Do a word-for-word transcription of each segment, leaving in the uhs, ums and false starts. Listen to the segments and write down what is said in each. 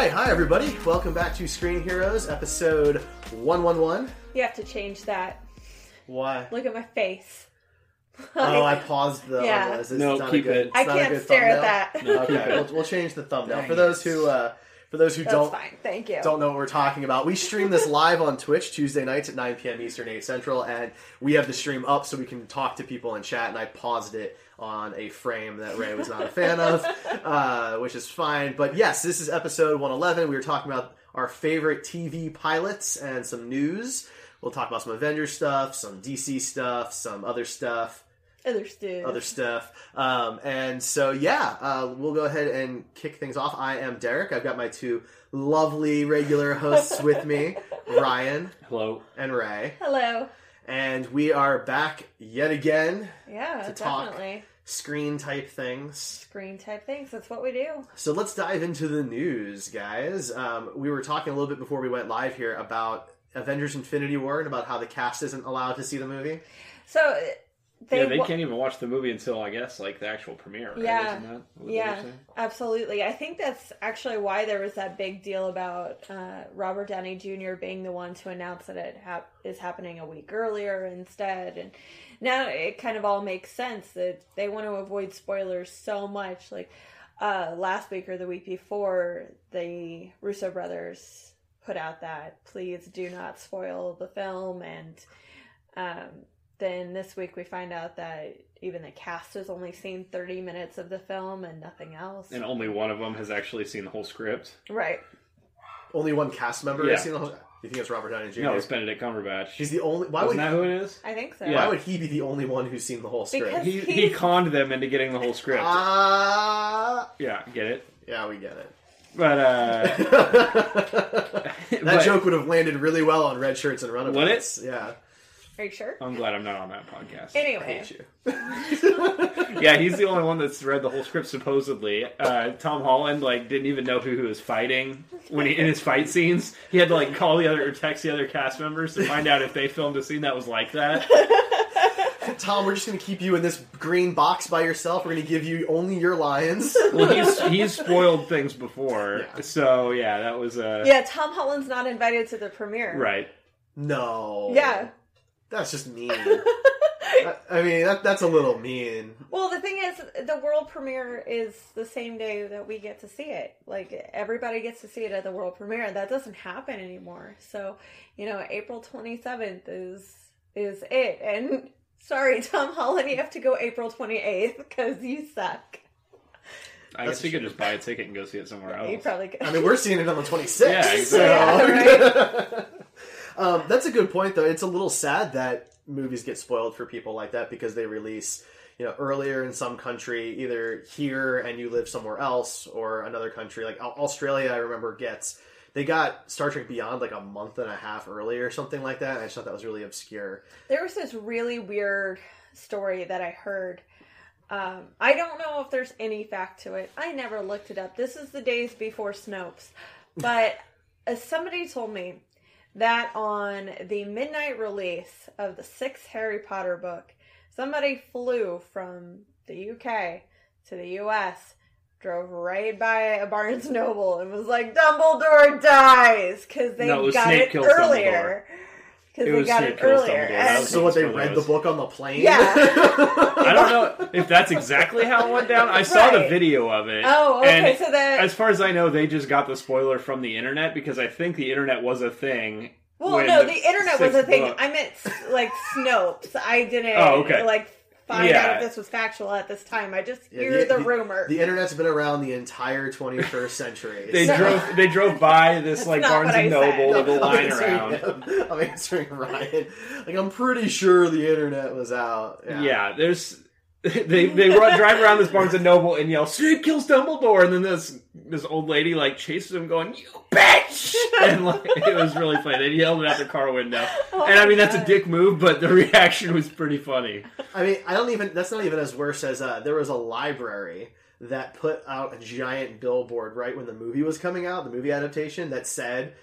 right, hi everybody. Welcome back to Screen Heroes, episode one eleven. You have to change that. Why? Look at my face. Oh, I paused the. Yeah. It's No, not keep a good, it. it's I not a can't good stare thumbnail. at that. No, keep Okay, it. we'll, we'll change the thumbnail Dang for those it. who uh, for those who That's don't fine. Thank you. don't know what we're talking about. We stream this live on Twitch Tuesday nights at nine p.m. Eastern, eight Central, and we have the stream up so we can talk to people in chat. And I paused it on a frame that Ray was not a fan of, uh, which is fine. But yes, this is episode one eleven. We were talking about our favorite T V pilots and some news. We'll talk about some Avengers stuff, some D C stuff, some other stuff. Other stuff. Other stuff. Um, and so, yeah, uh, we'll go ahead and kick things off. I am Derek. I've got my two lovely regular hosts with me, Ryan Hello. and Ray. Hello. And we are back yet again Yeah, to talk definitely. screen type things. Screen type things. That's what we do. So let's dive into the news, guys. Um, we were talking a little bit before we went live here about Avengers Infinity War and about how the cast isn't allowed to see the movie. So they, yeah, they wa- can't even watch the movie until, I guess, like the actual premiere, right? Yeah. Isn't that what they were Yeah, saying? absolutely. I think that's actually why there was that big deal about uh, Robert Downey Junior being the one to announce that it hap- is happening a week earlier instead. And now it kind of all makes sense that they want to avoid spoilers so much. Like uh, last week or the week before, the Russo brothers put out that please do not spoil the film. And um, then this week we find out that even the cast has only seen thirty minutes of the film and nothing else. And only one of them has actually seen the whole script. Right. Only one cast member Yeah. has seen the whole... You think it's Robert Downey Junior? No, it's Benedict Cumberbatch. He's the only... Why Isn't would, that who it is? I think so. Yeah. why would he be the only one who's seen the whole script? Because- He, he He's- conned them into getting the whole script. Ah... yeah, get it? yeah, we get it. But, uh... that but- joke would have landed really well on Red Shirts and Runabouts. Would it? Yeah. Are you sure? I'm glad I'm not on that podcast. I Anyway. hate you. Yeah, he's the only one that's read the whole script, supposedly. Uh, Tom Holland, like, didn't even know who he was fighting when he in his fight scenes. He had to, like, call the other, or text the other cast members to find out if they filmed a scene that was like that. Tom, we're just going to keep you in this green box by yourself. We're going to give you only your lines. Well, he's he's spoiled things before, Yeah. so yeah, that was uh, Yeah, Tom Holland's not invited to the premiere. right. No. Yeah. That's just mean. I, I mean, that that's a little mean. Well, the thing is, the world premiere is the same day that we get to see it. Like, everybody gets to see it at the world premiere. That doesn't happen anymore. So, you know, April twenty-seventh is is it. And sorry, Tom Holland, you have to go April twenty-eighth because you suck. I That's guess you could true. just buy a ticket and go see it somewhere else. You probably could. I mean, we're seeing it on the twenty-sixth. Yeah, exactly. So. Yeah, right. um, that's a good point, though. It's a little sad that movies get spoiled for people like that because they release, you know, earlier in some country, either here and you live somewhere else, or another country. Like Au- Australia, I remember gets they got Star Trek Beyond like a month and a half earlier, or something like that. And I just thought that was really obscure. There was this really weird story that I heard. Um, I don't know if there's any fact to it. I never looked it up. This is the days before Snopes. But uh, somebody told me that on the midnight release of the sixth Harry Potter book, somebody flew from the U K to the U S, drove right by a Barnes and Noble, and was like, Dumbledore dies! Because they No, it was got Snape it kills earlier. Because It they was got Snape it kills earlier. Dumbledore. That And was- So what, they That's what it read the was. book on the plane? Yeah. I don't know if that's exactly how it went down. I saw the Right. video of it. Oh, okay, and so that- as far as I know, they just got the spoiler from the internet because I think the internet was a thing. Well, when no, the, internet was a sixth thing. book- I meant like Snopes. I didn't Oh, okay. like find Yeah. out if this was factual at this time. I just Yeah, hear the, rumor. The internet's been around the entire twenty-first century. They So- drove. They drove by this That's like not Barnes what I and said. Noble with a I'm line answering around. him. I'm answering Ryan. Like, I'm pretty sure the internet was out. Yeah. Yeah, there's they they run, drive around this Barnes and Noble and yell, "Snape kills Dumbledore!" And then this this old lady like chases him, going, "You bitch!" And like it was really funny. They yelled it out the car window, Oh and I my mean that's a God. dick move, but the reaction was pretty funny. I mean, I don't even, that's not even as worse as, uh, there was a library that put out a giant billboard right when the movie was coming out, the movie adaptation, that said,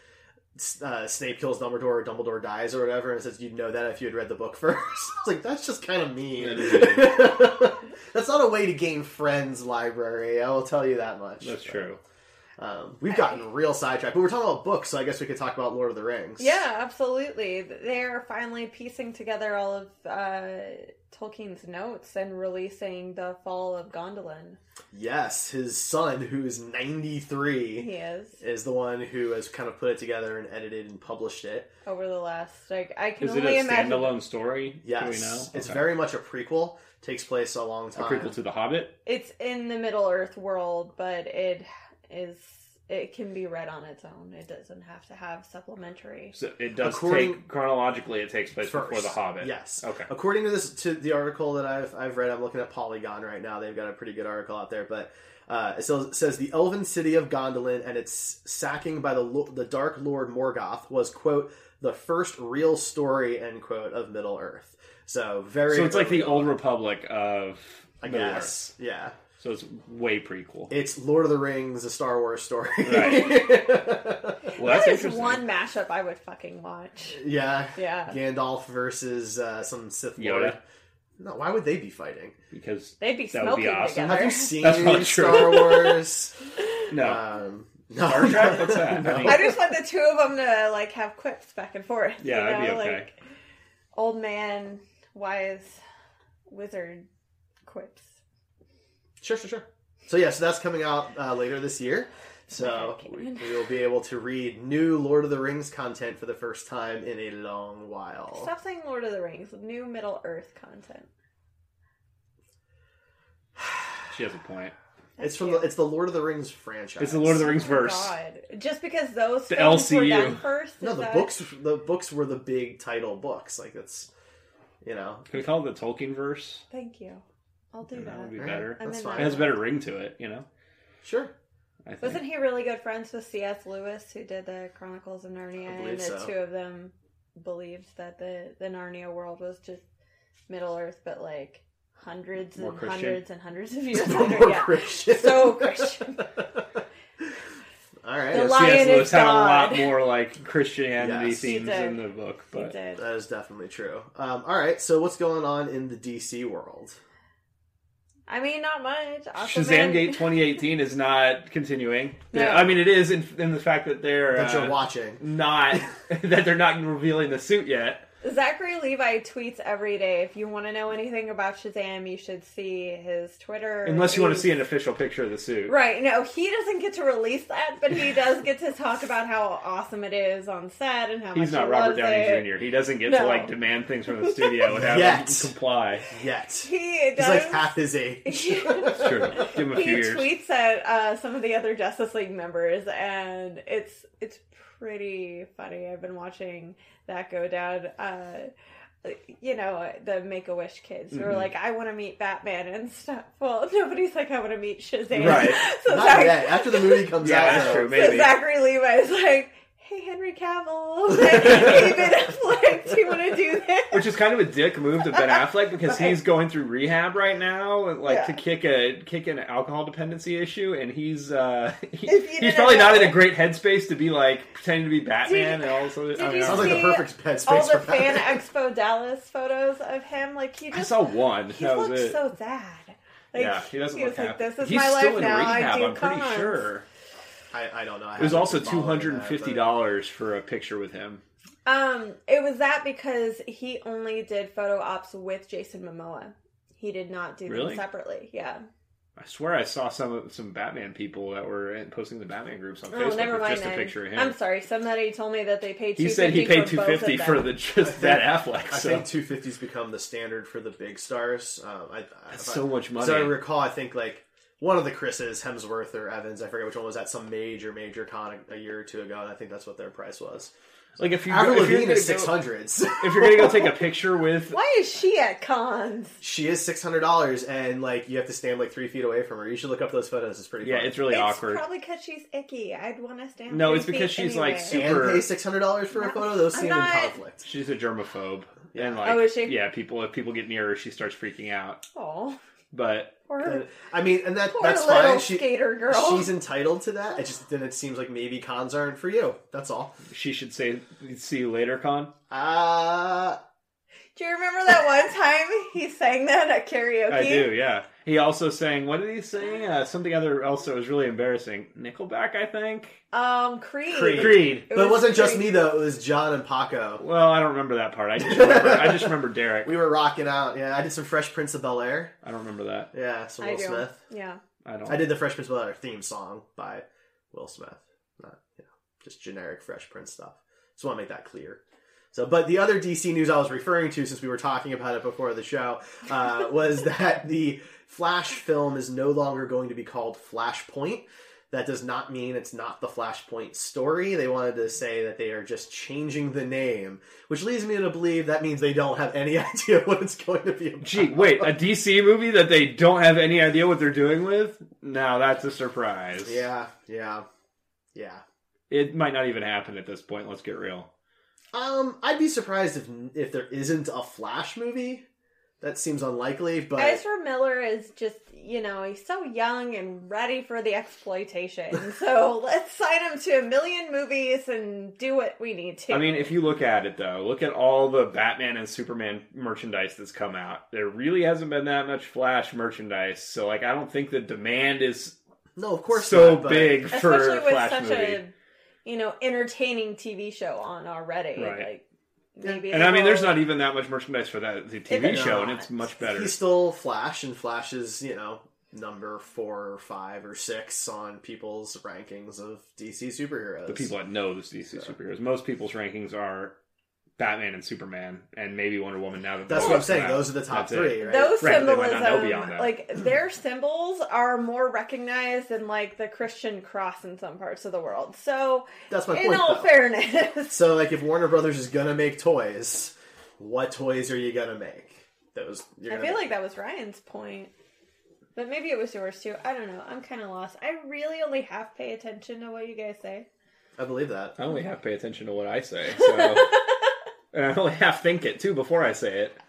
uh, Snape kills Dumbledore or Dumbledore dies or whatever, and it says you'd know that if you had read the book first. I was like, that's just kind of mean. That That's not a way to gain friends, library, I will tell you that much. That's But true. Um, we've gotten real sidetracked, but we're talking about books, so I guess we could talk about Lord of the Rings. Yeah, absolutely. They're finally piecing together all of uh, Tolkien's notes and releasing the Fall of Gondolin. Yes, his son, who is ninety-three, He is. is the one who has kind of put it together and edited and published it. Over the last, like, I can Is it only a imagine. standalone story? Yes, Do we know? it's Okay. very much a prequel. Takes place a long a time. prequel to The Hobbit. It's in the Middle Earth world, but it is. It can be read on its own. It doesn't have to have supplementary. So it does According- take chronologically. It takes place First. before The Hobbit. Yes. Okay. According to this, to the article that I've I've read, I'm looking at Polygon right now. They've got a pretty good article out there, but uh, it says, it says the elven city of Gondolin and its sacking by the lo- the Dark Lord Morgoth was, quote, the first real story, end quote, of Middle Earth. So very. So it's like the early old on, Republic of I Middle guess. Yeah. Earth. So it's way prequel. It's Lord of the Rings, a Star Wars story. Right. Well, that's That is interesting. one mashup I would fucking watch. Yeah. Yeah. Gandalf versus uh, some Sith Yoda. Lord. No, why would they be fighting? Because They'd be that would be smoking awesome. together. Have you seen That's not true. Star Wars? no. Um, no. Star Trek? What's that? No. I mean- I just want the two of them to like have quips back and forth. Yeah, you that'd be know? okay. Like, old man, wise wizard quips. Sure, sure, sure. So yeah, so that's coming out uh, later this year. So Okay. we, we will be able to read new Lord of the Rings content for the first time in a long while. Stop saying Lord of the Rings. New Middle Earth content. She has a point. It's from the, it's the Lord of the Rings franchise. It's the Lord of the Rings Oh, verse. God. Just because those The films were L C U. done first? No, is the that- books the books were the big title books. Like it's, you know, Can we call it the Tolkien verse? Thank you. I'll do That that. would be Alright, better. I'm that's in fine. It that. has a better ring to it, you know? sure. I think. Wasn't he really good friends with C S. Lewis, who did the Chronicles of Narnia? I And believe the so. two of them believed that the, the Narnia world was just Middle Earth, but like hundreds More and Christian? hundreds and hundreds of years More later. Yeah. Christian. So Christian. All right. The yes, lion C S. is Lewis had a lot God. more like Christianity Yes. He themes did. in the book, He but did. that is definitely true. Um, all right. So what's going on in the D C world? I mean, not much. Shazam Aquaman- Gate twenty eighteen is not continuing. No. Yeah, I mean, it is in, in the fact that they're That uh, you're watching. not that they're not revealing the suit yet. Zachary Levi tweets every day. If you want to know anything about Shazam, you should see his Twitter. Unless you want to He's- see an official picture of the suit. Right, no, he doesn't get to release that, but he does get to talk about how awesome it is on set and how He's much not he Robert loves Downey it. Junior He doesn't get No. to like demand things from the studio and have Yet. them comply. Yet. He He's does. like half his age. It's true. Give him a he few years. tweets at uh, some of the other Justice League members, and it's it's pretty funny. I've been watching that go down. Uh, you know, the Make-A-Wish kids who are Mhm. like, I want to meet Batman and stuff. Well, nobody's like, I want to meet Shazam. Right. So Not Zach- yet. After the movie comes Yeah, out, that's though. true. So Maybe. Zachary Levi is like, hey, Henry Cavill, like, hey, Ben Affleck, do you want to do this? Which is kind of a dick move to Ben Affleck because Right. he's going through rehab right now, like Yeah. to kick a kick an alcohol dependency issue, and he's uh, he- If you he's didn't probably not know- in a great headspace to be like pretending to be Batman Did- and all this other. did I mean, you I Sounds don't like know. the See perfect headspace All the for Fan Batman. Expo Dallas photos of him, like, he I just, saw one. he That was looks it. so sad. Like, yeah, he doesn't he look was like, happy. this is he's my still life in now, rehab. I do I'm pretty cons. sure. I, I don't know. I It was haven't also been two following hundred and that, fifty but- dollars for a picture with him. Um, it was that because he only did photo ops with Jason Momoa. He did not do Really? them separately. Yeah. I swear I saw some some Batman people that were in- posting the Batman groups on Oh, Facebook never with mind just a then. picture of him. I'm sorry. Somebody told me that they paid. he said he paid two two fifty for the just that Affleck. I So think two fifty's become the standard for the big stars. Um, I, I, that's if I- so much money. So I recall, I think like one of the Chris's, Hemsworth or Evans, I forget which one, was at some major, major con a, a year or two ago, and I think that's what their price was. like if you Avril if you're Lavigne gonna is go- six hundreds. if you're gonna go take a picture with Why is she at cons? She is six hundred dollars, and like you have to stand like three feet away from her. You should look up those photos. It's pretty. yeah, fun. it's really It's awkward. probably because she's icky. I'd want to stand. No, three it's because feet she's, like, anyway. super- and pay six hundred dollars for a I'm photo. Those I'm seem not- in conflict. She's a germaphobe, Yeah. and like Oh, is she? yeah, people if people get near her, she starts freaking out. Aw, But poor, And, I mean, and that poor that's little fine. She, skater girl. she's entitled to that. It just then it seems like maybe cons aren't for you. That's all. she should say, "See you later, Con." Uh Do you remember that one time he sang that at karaoke? I do, yeah. He also sang, what did he sing? Uh, something other else that was really embarrassing. Nickelback, I think? Um, Creed. Creed. Creed. It But it was wasn't just Creed. me, though. It was John and Paco. Well, I don't remember that part. I just remember, I just remember Derek. We were rocking out. Yeah, I did some Fresh Prince of Bel-Air. I don't remember that. Yeah, some I Will do. Smith. Yeah. I don't. I did the Fresh Prince of Bel-Air theme song by Will Smith. Not, you know, just generic Fresh Prince stuff. Just want to make that clear. So, but the other D C news I was referring to, since we were talking about it before the show, uh, was that the Flash film is no longer going to be called Flashpoint. That does not mean it's not the Flashpoint story. They wanted to say that they are just changing the name, which leads me to believe that means they don't have any idea what it's going to be about. Gee, wait, a D C movie that they don't have any idea what they're doing with? Now that's a surprise. Yeah, yeah, yeah. It might not even happen at this point, let's get real. Um, I'd be surprised if if there isn't a Flash movie. That seems unlikely, but Ezra Miller is just, you know, he's so young and ready for the exploitation. So let's sign him to a million movies and do what we need to. I mean, if you look at it, though, look at all the Batman and Superman merchandise that's come out. There really hasn't been that much Flash merchandise, so, like, I don't think the demand is no, of course so not, but big for especially a with Flash such movie. a, you know, entertaining T V show on already. Right. Like, maybe And they I mean, there's will- not even that much merchandise for that the T V If show, not. and it's much better. He's still Flash, and Flash is, you know, number four or five or six on people's rankings of D C superheroes. The people that know the D C superheroes. Most people's rankings are Batman and Superman, and maybe Wonder Woman. Now that That's the what I'm books saying. come out. Those are the top That's it. three, right? Those Right, they might symbolism, not know beyond that. like their symbols are more recognized than like the Christian cross in some parts of the world. So, That's my in point, all though. fairness, So, like, if Warner Brothers is gonna make toys, what toys are you gonna make? Those. You're I gonna feel make- like that was Ryan's point. But maybe it was yours too. I don't know. I'm kind of lost. I really only half pay attention to what you guys say. I believe that. I only half pay attention to what I say, so and I only half think it too before I say it.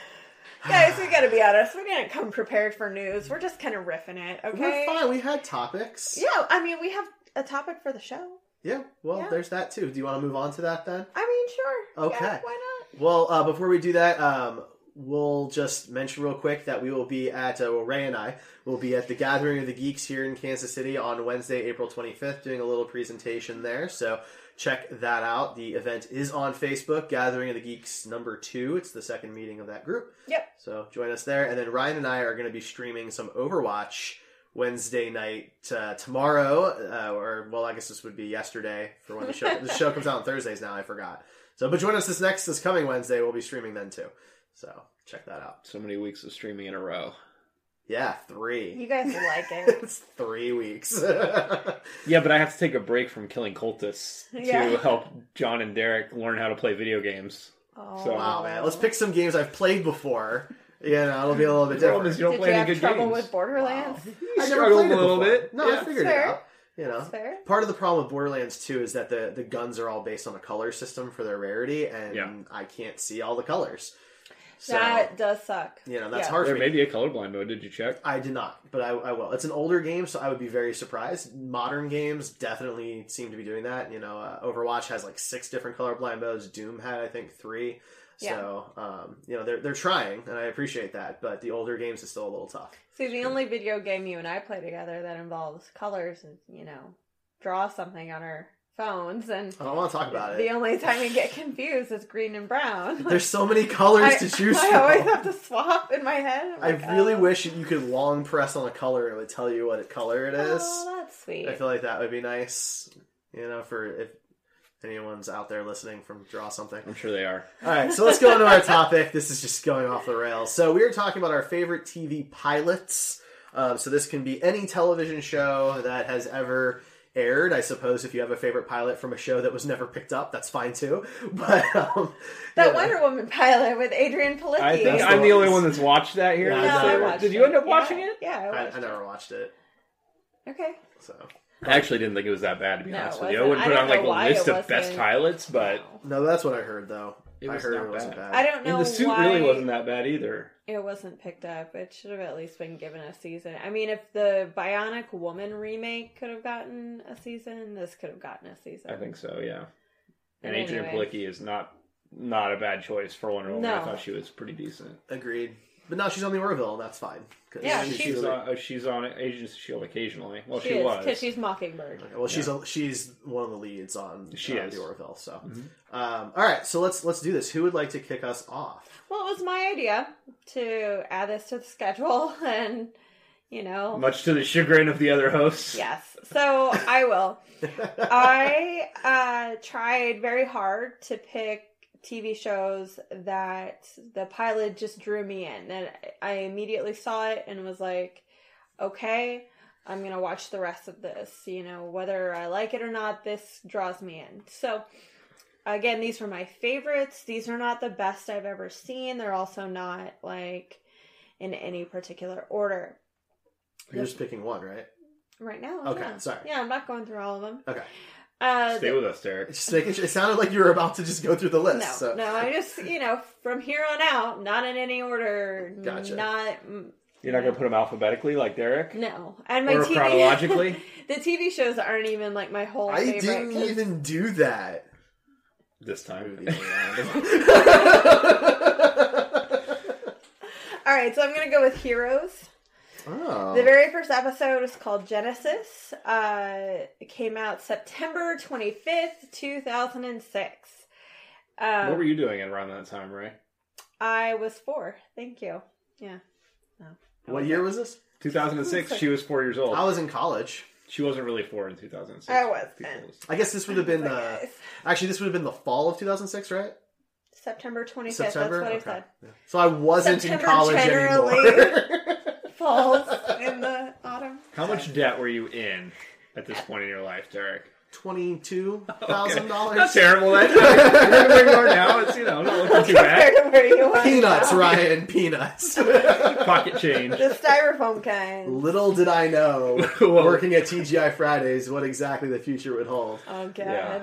Guys, we gotta be honest. We didn't come prepared for news. We're just kind of riffing it, okay? We're fine. We had topics. Yeah, I mean, we have a topic for the show. Yeah. Well, Yeah. there's that too. Do you want to move on to that then? I mean, sure. Okay. Yeah, why not? Well, uh, before we do that, um, we'll just mention real quick that we will be at, uh, well, Ray and I will be at the Gathering of the Geeks here in Kansas City on Wednesday, April twenty-fifth, doing a little presentation there. So check that out. The event is on Facebook, Gathering of the Geeks number two. It's the second meeting of that group. Yep. So join us there. And then Ryan and I are going to be streaming some Overwatch Wednesday night uh, tomorrow, uh, or, well, I guess this would be yesterday for when the show, the show comes out on Thursdays now, I forgot. So, but join us this next, this coming Wednesday. We'll be streaming then too. So check that out. So many weeks of streaming in a row. Yeah, three. You guys will like it. It's three weeks. Yeah, but I have to take a break from killing cultists Yeah. to help John and Derek learn how to play video games. Oh, So- Wow, man. Let's pick some games I've played before. You know, it'll be a little bit The problem different. is you don't Did play you any have good trouble games. with Borderlands? I You never struggled played a it little before. bit. No, Yeah. I figured it Fair. out. You know, That's fair. part of the problem with Borderlands two is that the, the guns are all based on a color system for their rarity, and Yeah. I can't see all the colors. So, That does suck. you know, that's Yeah. hard There for may me. be a colorblind mode. Did you check? I did not, but I, I will. It's an older game, so I would be very surprised. Modern games definitely seem to be doing that. You know, uh, Overwatch has like six different colorblind modes. Doom had, I think, three. So, um, you know, they're they're trying, and I appreciate that. But the older games is still a little tough. See, the only video game you and I play together that involves colors is, you know, draw something on our phones, and I don't want to talk about the it. only time you get confused is green and brown. There's so many colors I, to choose I from. always have to swap in my head. I'm I like, really oh. wish you could long press on a color and it would tell you what color it is. Oh, that's sweet. I feel like that would be nice, you know, for if anyone's out there listening from Draw Something. I'm sure they are. All right, so let's go into our topic. This is just going off the rails. So we are talking about our favorite T V pilots. Um, so this can be any television show that has ever aired. I suppose if you have a favorite pilot from a show that was never picked up, that's fine too. But um, that you know. Wonder Woman pilot with Adrian Palicki. I think That's I'm the the one. only one that's watched that here. Yeah, No, I I know. watched Did you end up it. watching Yeah. it? Yeah, I I, watched I never it. watched it. Okay. So I actually didn't think it was that bad, to be No, honest it with you. I wasn't. wouldn't I put it don't on like know why a list it of best wasn't. pilots, but no, that's what I heard though. It I was heard not it wasn't bad. bad. I don't know and the suit why really wasn't that bad either. it wasn't picked up. It should have at least been given a season. I mean, if the Bionic Woman remake could have gotten a season, this could have gotten a season. I think so, yeah. And But Adrian anyway. Palicki is not not a bad choice for Wonder Woman. No. I thought she was pretty decent. Agreed. But now she's on the Orville, and that's fine. 'Cause Yeah, she's, she's- she's on, uh, she's on Agents of S H I E L D occasionally. Well, she, she is, was. because she's Mockingbird. Well, she's a, she's one of the leads on She uh, is. the Orville. So, Mm-hmm. um, all right. So let's let's do this. Who would like to kick us off? Well, it was my idea to add this to the schedule, and, you know... Much to the chagrin of the other hosts. Yes, so I will. I uh, tried very hard to pick T V shows that the pilot just drew me in. And I immediately saw it and was like, okay, I'm going to watch the rest of this. You know, whether I like it or not, this draws me in. So, again, these were my favorites. These are not the best I've ever seen. They're also not, like, in any particular order. You're just picking one, right? Right now, Okay, yeah. sorry. Yeah, I'm not going through all of them. Okay. Uh, Stay the- with us, Derek. Just making sure. It sounded like you were about to just go through the list. No, so. no, I just, you know, from here on out, not in any order. Gotcha. Not, mm, You're not going to put them alphabetically like Derek? no. And my Or T V, chronologically? the T V shows aren't even like my whole I favorite. didn't 'cause- even do that. This time. All right, so I'm going to go with Heroes. Oh. The very first episode is called Genesis. Uh, it came out September twenty-fifth, two thousand six. Um, What were you doing around that time, Ray? I was four. Thank you. Yeah. No. What year was this? two thousand six, she was four years old. I was in college. She wasn't really four in two thousand six. I was. I guess this would have been But the. guys, Actually, this would have been the fall of two thousand six, right? September twenty-fifth, September. that's what Okay. I said. Yeah. So I wasn't September in college generally. anymore. Falls in the autumn. How much debt were you in at this point in your life, Derek? Twenty-two thousand Not dollars. terrible. That you're going to bring more now. It's, you know, not looking too bad. Compared to where you are Peanuts, now. Ryan. Peanuts. Pocket change. The styrofoam kind. Little did I know, Whoa. working at T G I Fridays, what exactly the future would hold. Oh, God. Yeah.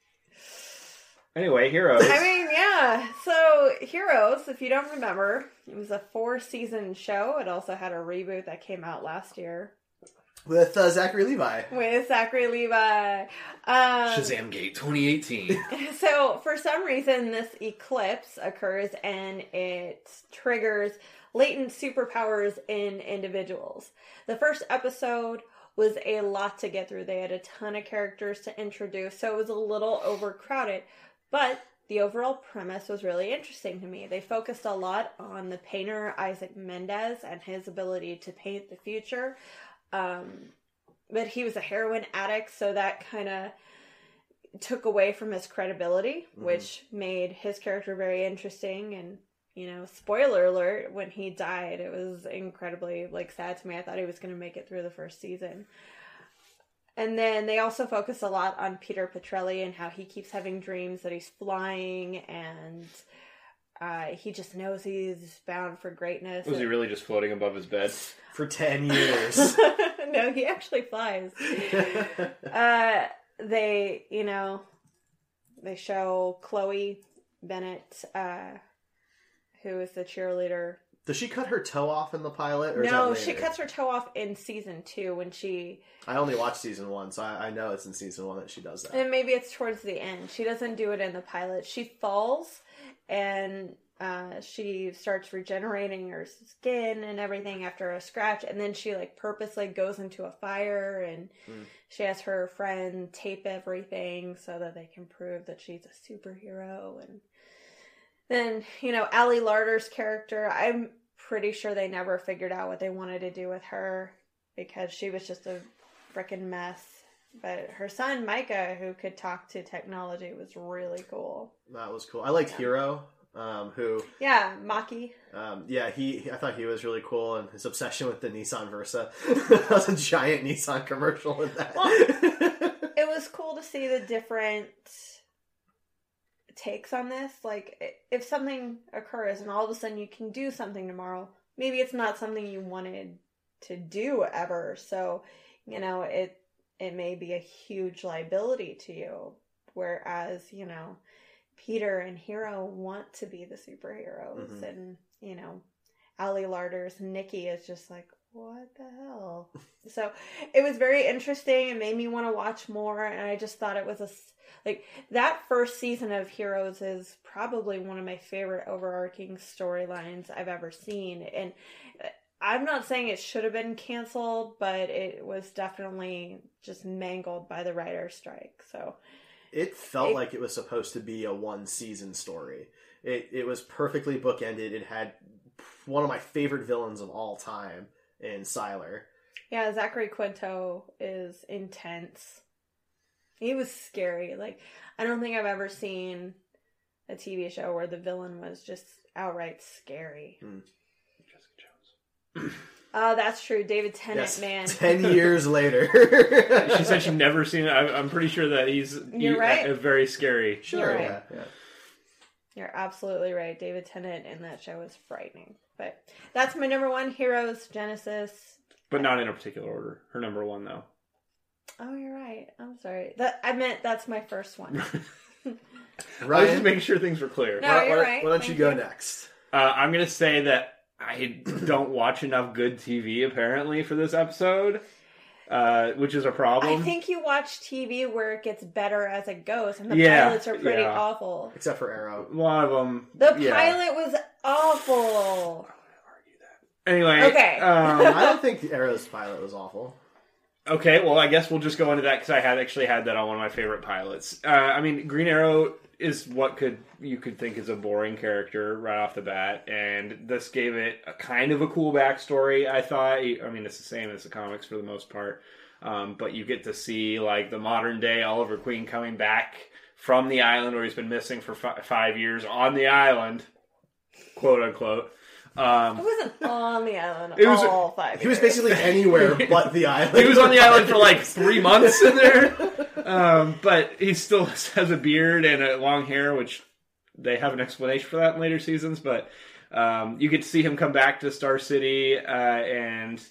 Anyway, Heroes. I mean, yeah. So, Heroes, if you don't remember, it was a four-season show. It also had a reboot that came out last year With uh, Zachary Levi. with Zachary Levi. Um, Shazamgate twenty eighteen. So, for some reason, this eclipse occurs and it triggers latent superpowers in individuals. The first episode was a lot to get through. They had a ton of characters to introduce, so it was a little overcrowded. But the overall premise was really interesting to me. They focused a lot on the painter Isaac Mendez and his ability to paint the future. Um, but he was a heroin addict, so that kind of took away from his credibility, Mhm. which made his character very interesting. And, you know, spoiler alert, when he died, it was incredibly, like, sad to me. I thought he was going to make it through the first season. And then they also focus a lot on Peter Petrelli and how he keeps having dreams that he's flying, and uh, he just knows he's bound for greatness. Was he really just floating above his bed? For ten years. No, he actually flies. uh, they, you know, they show Chloe Bennett, uh, who is the cheerleader. Does she cut her toe off in the pilot? Or is No, that she later? cuts her toe off in season two when she... I only watched season one, so I, I know it's in season one that she does that. And maybe it's towards the end. She doesn't do it in the pilot. She falls and uh, she starts regenerating her skin and everything after a scratch. And then she like purposely goes into a fire, and Mm. she has her friend tape everything so that they can prove that she's a superhero. And then, you know, Ali Larter's character, I'm pretty sure they never figured out what they wanted to do with her because she was just a freaking mess. But her son, Micah, who could talk to technology, was really cool. That was cool. I liked Yeah. Hero, um, who, Yeah, Maki. um, yeah, he. I thought he was really cool, and his obsession with the Nissan Versa. That was a giant Nissan commercial in that. It was cool to see the different takes on this. Like, i- if something occurs and all of a sudden you can do something tomorrow, maybe it's not something you wanted to do ever. So, you know, it it may be a huge liability to you. Whereas, you know, Peter and Hero want to be the superheroes. Mhm. And, you know, Ali Larter's Nikki is just like, what the hell? So it was very interesting. It made me want to watch more. And I just thought it was a, like, that first season of Heroes is probably one of my favorite overarching storylines I've ever seen. And I'm not saying it should have been canceled, but it was definitely just mangled by the writer's strike. So it felt it, like it was supposed to be a one season story. It it was perfectly bookended. It had one of my favorite villains of all time in Sylar. Yeah, Zachary Quinto is intense. He was scary. Like, I don't think I've ever seen a T V show where the villain was just outright scary. Hmm. Uh, that's true. David Tennant, Yes. man. Ten years later. She said she'd never seen it. I, I'm pretty sure that he's You're he, right. uh, very scary. Sure. You're right. Yeah, yeah. You're absolutely right. David Tennant in that show is frightening. But that's my number one, Heroes, Genesis. But not in a particular order. Her number one, though. Oh, you're right. I'm sorry. That I meant that's my first one. I was Ryan, just making sure things were clear. No, why, you're why- right. why don't Thank you go you. next? Uh, I'm going to say that I don't watch enough good T V, apparently, for this episode, uh, which is a problem. I think you watch T V where it gets better as it goes, and the Yeah, pilots are pretty yeah. awful. Except for Arrow. A lot of them. The yeah. pilot was awful. Anyway. Okay. Um, I don't think Arrow's pilot was awful. okay, well, I guess we'll just go into that because I had actually had that on one of my favorite pilots. Uh, I mean, Green Arrow is what could you could think is a boring character right off the bat, and this gave it a kind of a cool backstory. I thought. I mean, it's the same as the comics for the most part, um, but you get to see like the modern day Oliver Queen coming back from the island where he's been missing for f- five years on the island, quote unquote. Um, It wasn't on the island It was- all five He was years. basically anywhere but the island. He was on the island for like three months in there. Um, but he still has a beard and a long hair, which they have an explanation for that in later seasons. But um, you get to see him come back to Star City uh, and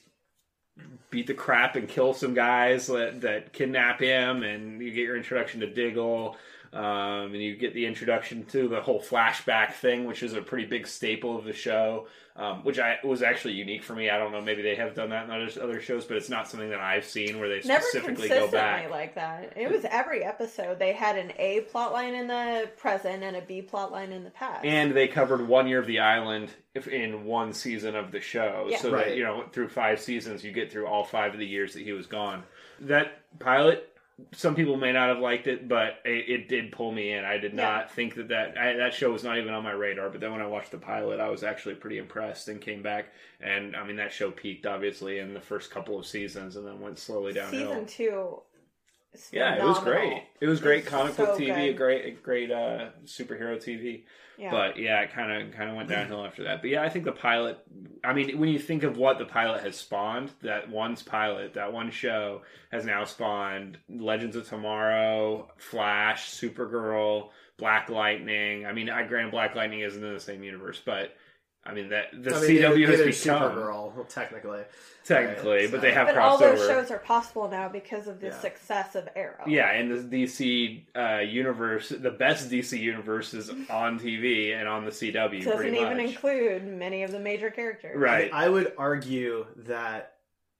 beat the crap and kill some guys that, that kidnap him. And you get your introduction to Diggle. Um, and you get the introduction to the whole flashback thing, which is a pretty big staple of the show, um, which I was actually unique for me. I don't know, maybe they have done that in other, other shows, but it's not something that I've seen where they Never specifically consistently go back. like that. It was every episode. They had an A plot line in the present and a B plot line in the past. And they covered one year of the island if in one season of the show. Yeah. So Right. that, you know, through five seasons, you get through all five of the years that he was gone. That pilot, some people may not have liked it, but it, it did pull me in. I did Yeah. not think that that, I, that show was not even on my radar. But then when I watched the pilot, I was actually pretty impressed and came back. And I mean, that show peaked obviously in the first couple of seasons and then went slowly downhill. Season two is Yeah, it was phenomenal. great. It was great It's comic so book T V, a good. great, a great uh, superhero T V. Yeah. But yeah, it kind of kind of went downhill after that. But yeah, I think the pilot. I mean, when you think of what the pilot has spawned, that one's pilot, that one show has now spawned Legends of Tomorrow, Flash, Supergirl, Black Lightning. I mean, I grant Black Lightning isn't in the same universe, but I mean that the I mean, C W neither has is become Supergirl, technically. technically, Right, but so- they have But crossed all those over. shows are possible now because of the Yeah. success of Arrow. Yeah, and the D C uh, universe, the best D C universe is on T V and on the C W. Doesn't pretty even much. include many of the major characters. Right. I would argue that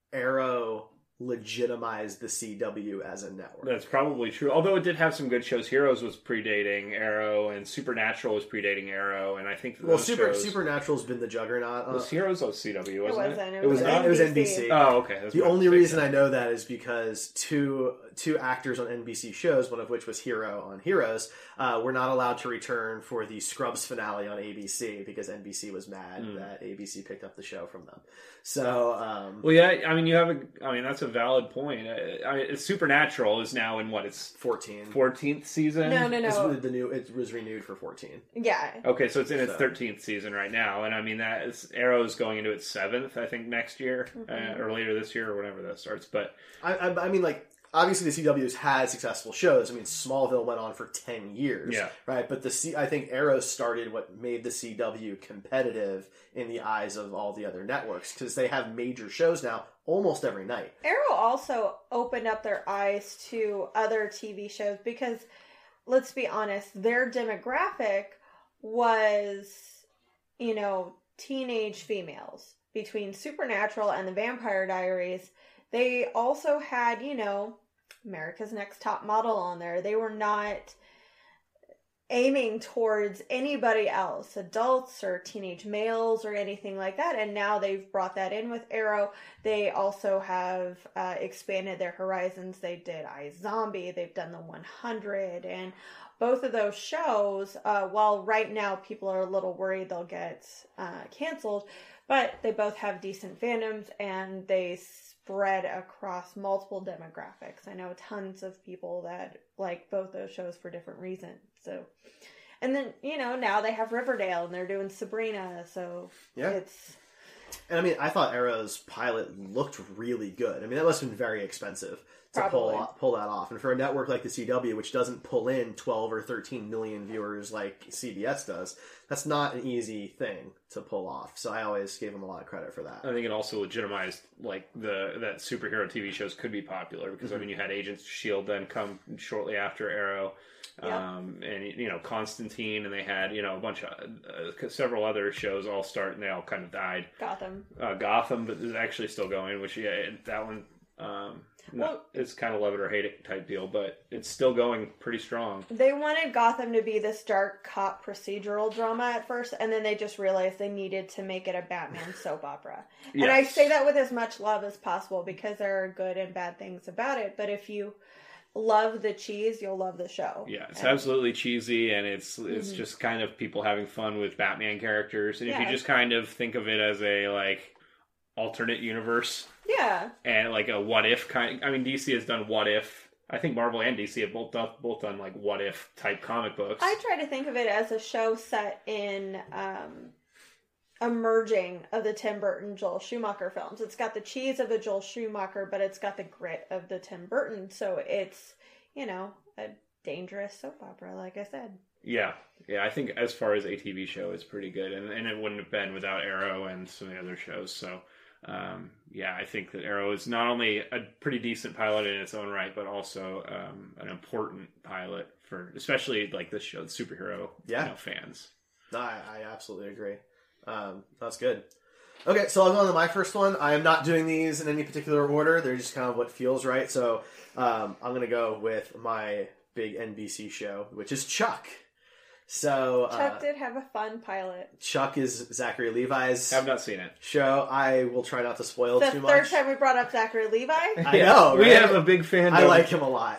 Arrow legitimized the C W as a network. That's probably true. Although it did have some good shows. Heroes was predating Arrow, and Supernatural was predating Arrow, and I think that Well, those Super shows... Supernatural's been the juggernaut. Uh, was Heroes on C W, It wasn't it? wasn't. It, It was was, N- it was N B C. Oh, okay. That's the my only mistake reason then. I know that is because two two actors on N B C shows, one of which was Hero on Heroes, uh, were not allowed to return for the Scrubs finale on A B C because N B C was mad Mm. that A B C picked up the show from them. So, um, Well, yeah, I mean, you have a... I mean, that's a valid point. I, I, Supernatural is now in, what, its fourteen. fourteenth season? No, no, It's no. the new. It was renewed for fourteen. Yeah. Okay, so it's in its So- thirteenth season right now, and I mean that is, Arrow's going into its seventh, I think, next year Mhm. uh, or later this year or whenever that starts. But I, I, I mean, like, obviously the C W's had successful shows. I mean, Smallville went on for ten years, Yeah. right? But the C, I think Arrow started what made the C W competitive in the eyes of all the other networks because they have major shows now almost every night. Arrow also opened up their eyes to other T V shows because, let's be honest, their demographic was, you know, teenage females. between Supernatural and the Vampire Diaries, they also had, you know, America's Next Top Model on there. They were not aiming towards anybody else, adults or teenage males or anything like that. And now they've brought that in with Arrow. They also have uh, expanded their horizons. They did iZombie. They've done the one hundred. And both of those shows, uh, while right now people are a little worried they'll get uh, canceled, but they both have decent fandoms and they spread across multiple demographics. I know tons of people that like both those shows for different reasons. So, and then, you know, now they have Riverdale and they're doing Sabrina. So yeah. it's... And I mean, I thought Arrow's pilot looked really good. I mean, that must have been very expensive to pull, pull that off. And for a network like the C W, which doesn't pull in twelve or thirteen million viewers like C B S does, that's not an easy thing to pull off. So I always gave them a lot of credit for that. I think it also legitimized like the that superhero T V shows could be popular because, mm-hmm. I mean, you had Agents of S H I E L D then come shortly after Arrow. Yep. Um, and, you know, Constantine, and they had, you know, a bunch of, uh, several other shows all start, and they all kind of died. Gotham. Uh, Gotham, but is actually still going, which, yeah, that one, um, no, well, it's kind of love it or hate it type deal, but it's still going pretty strong. They wanted Gotham to be this dark cop procedural drama at first, and then they just realized they needed to make it a Batman soap opera. Yes. And I say that with as much love as possible, because there are good and bad things about it, but if you love the cheese, you'll love the show. Yeah, it's and, absolutely cheesy, and it's it's mm-hmm. just kind of people having fun with Batman characters. And yeah. if you just kind of think of it as a like alternate universe, yeah, and like a what if kind. I mean, D C has done what if. I think Marvel and D C have both done, both done like what if type comic books. I try to think of it as a show set in um, a merging of the Tim Burton Joel Schumacher films. It's got the cheese of the Joel Schumacher, but it's got the grit of the Tim Burton. So it's, you know, a dangerous soap opera, like I said. Yeah. Yeah, I think as far as a T V show, it's pretty good. And, and it wouldn't have been without Arrow and some of the other shows. So, um, yeah, I think that Arrow is not only a pretty decent pilot in its own right, but also um, an important pilot for, especially like this show, superhero yeah. you know, fans. No, I, I absolutely agree. Um, that's good. Okay, so I'll go on to my first one. I am not doing these in any particular order. They're just kind of what feels right. So um, I'm going to go with my big N B C show, which is Chuck. So Chuck uh, did have a fun pilot. Chuck is Zachary Levi's I've not seen it. show. I will try not to spoil the too much. The third time we brought up Zachary Levi. I know, right? We have a big fan. I like him a lot.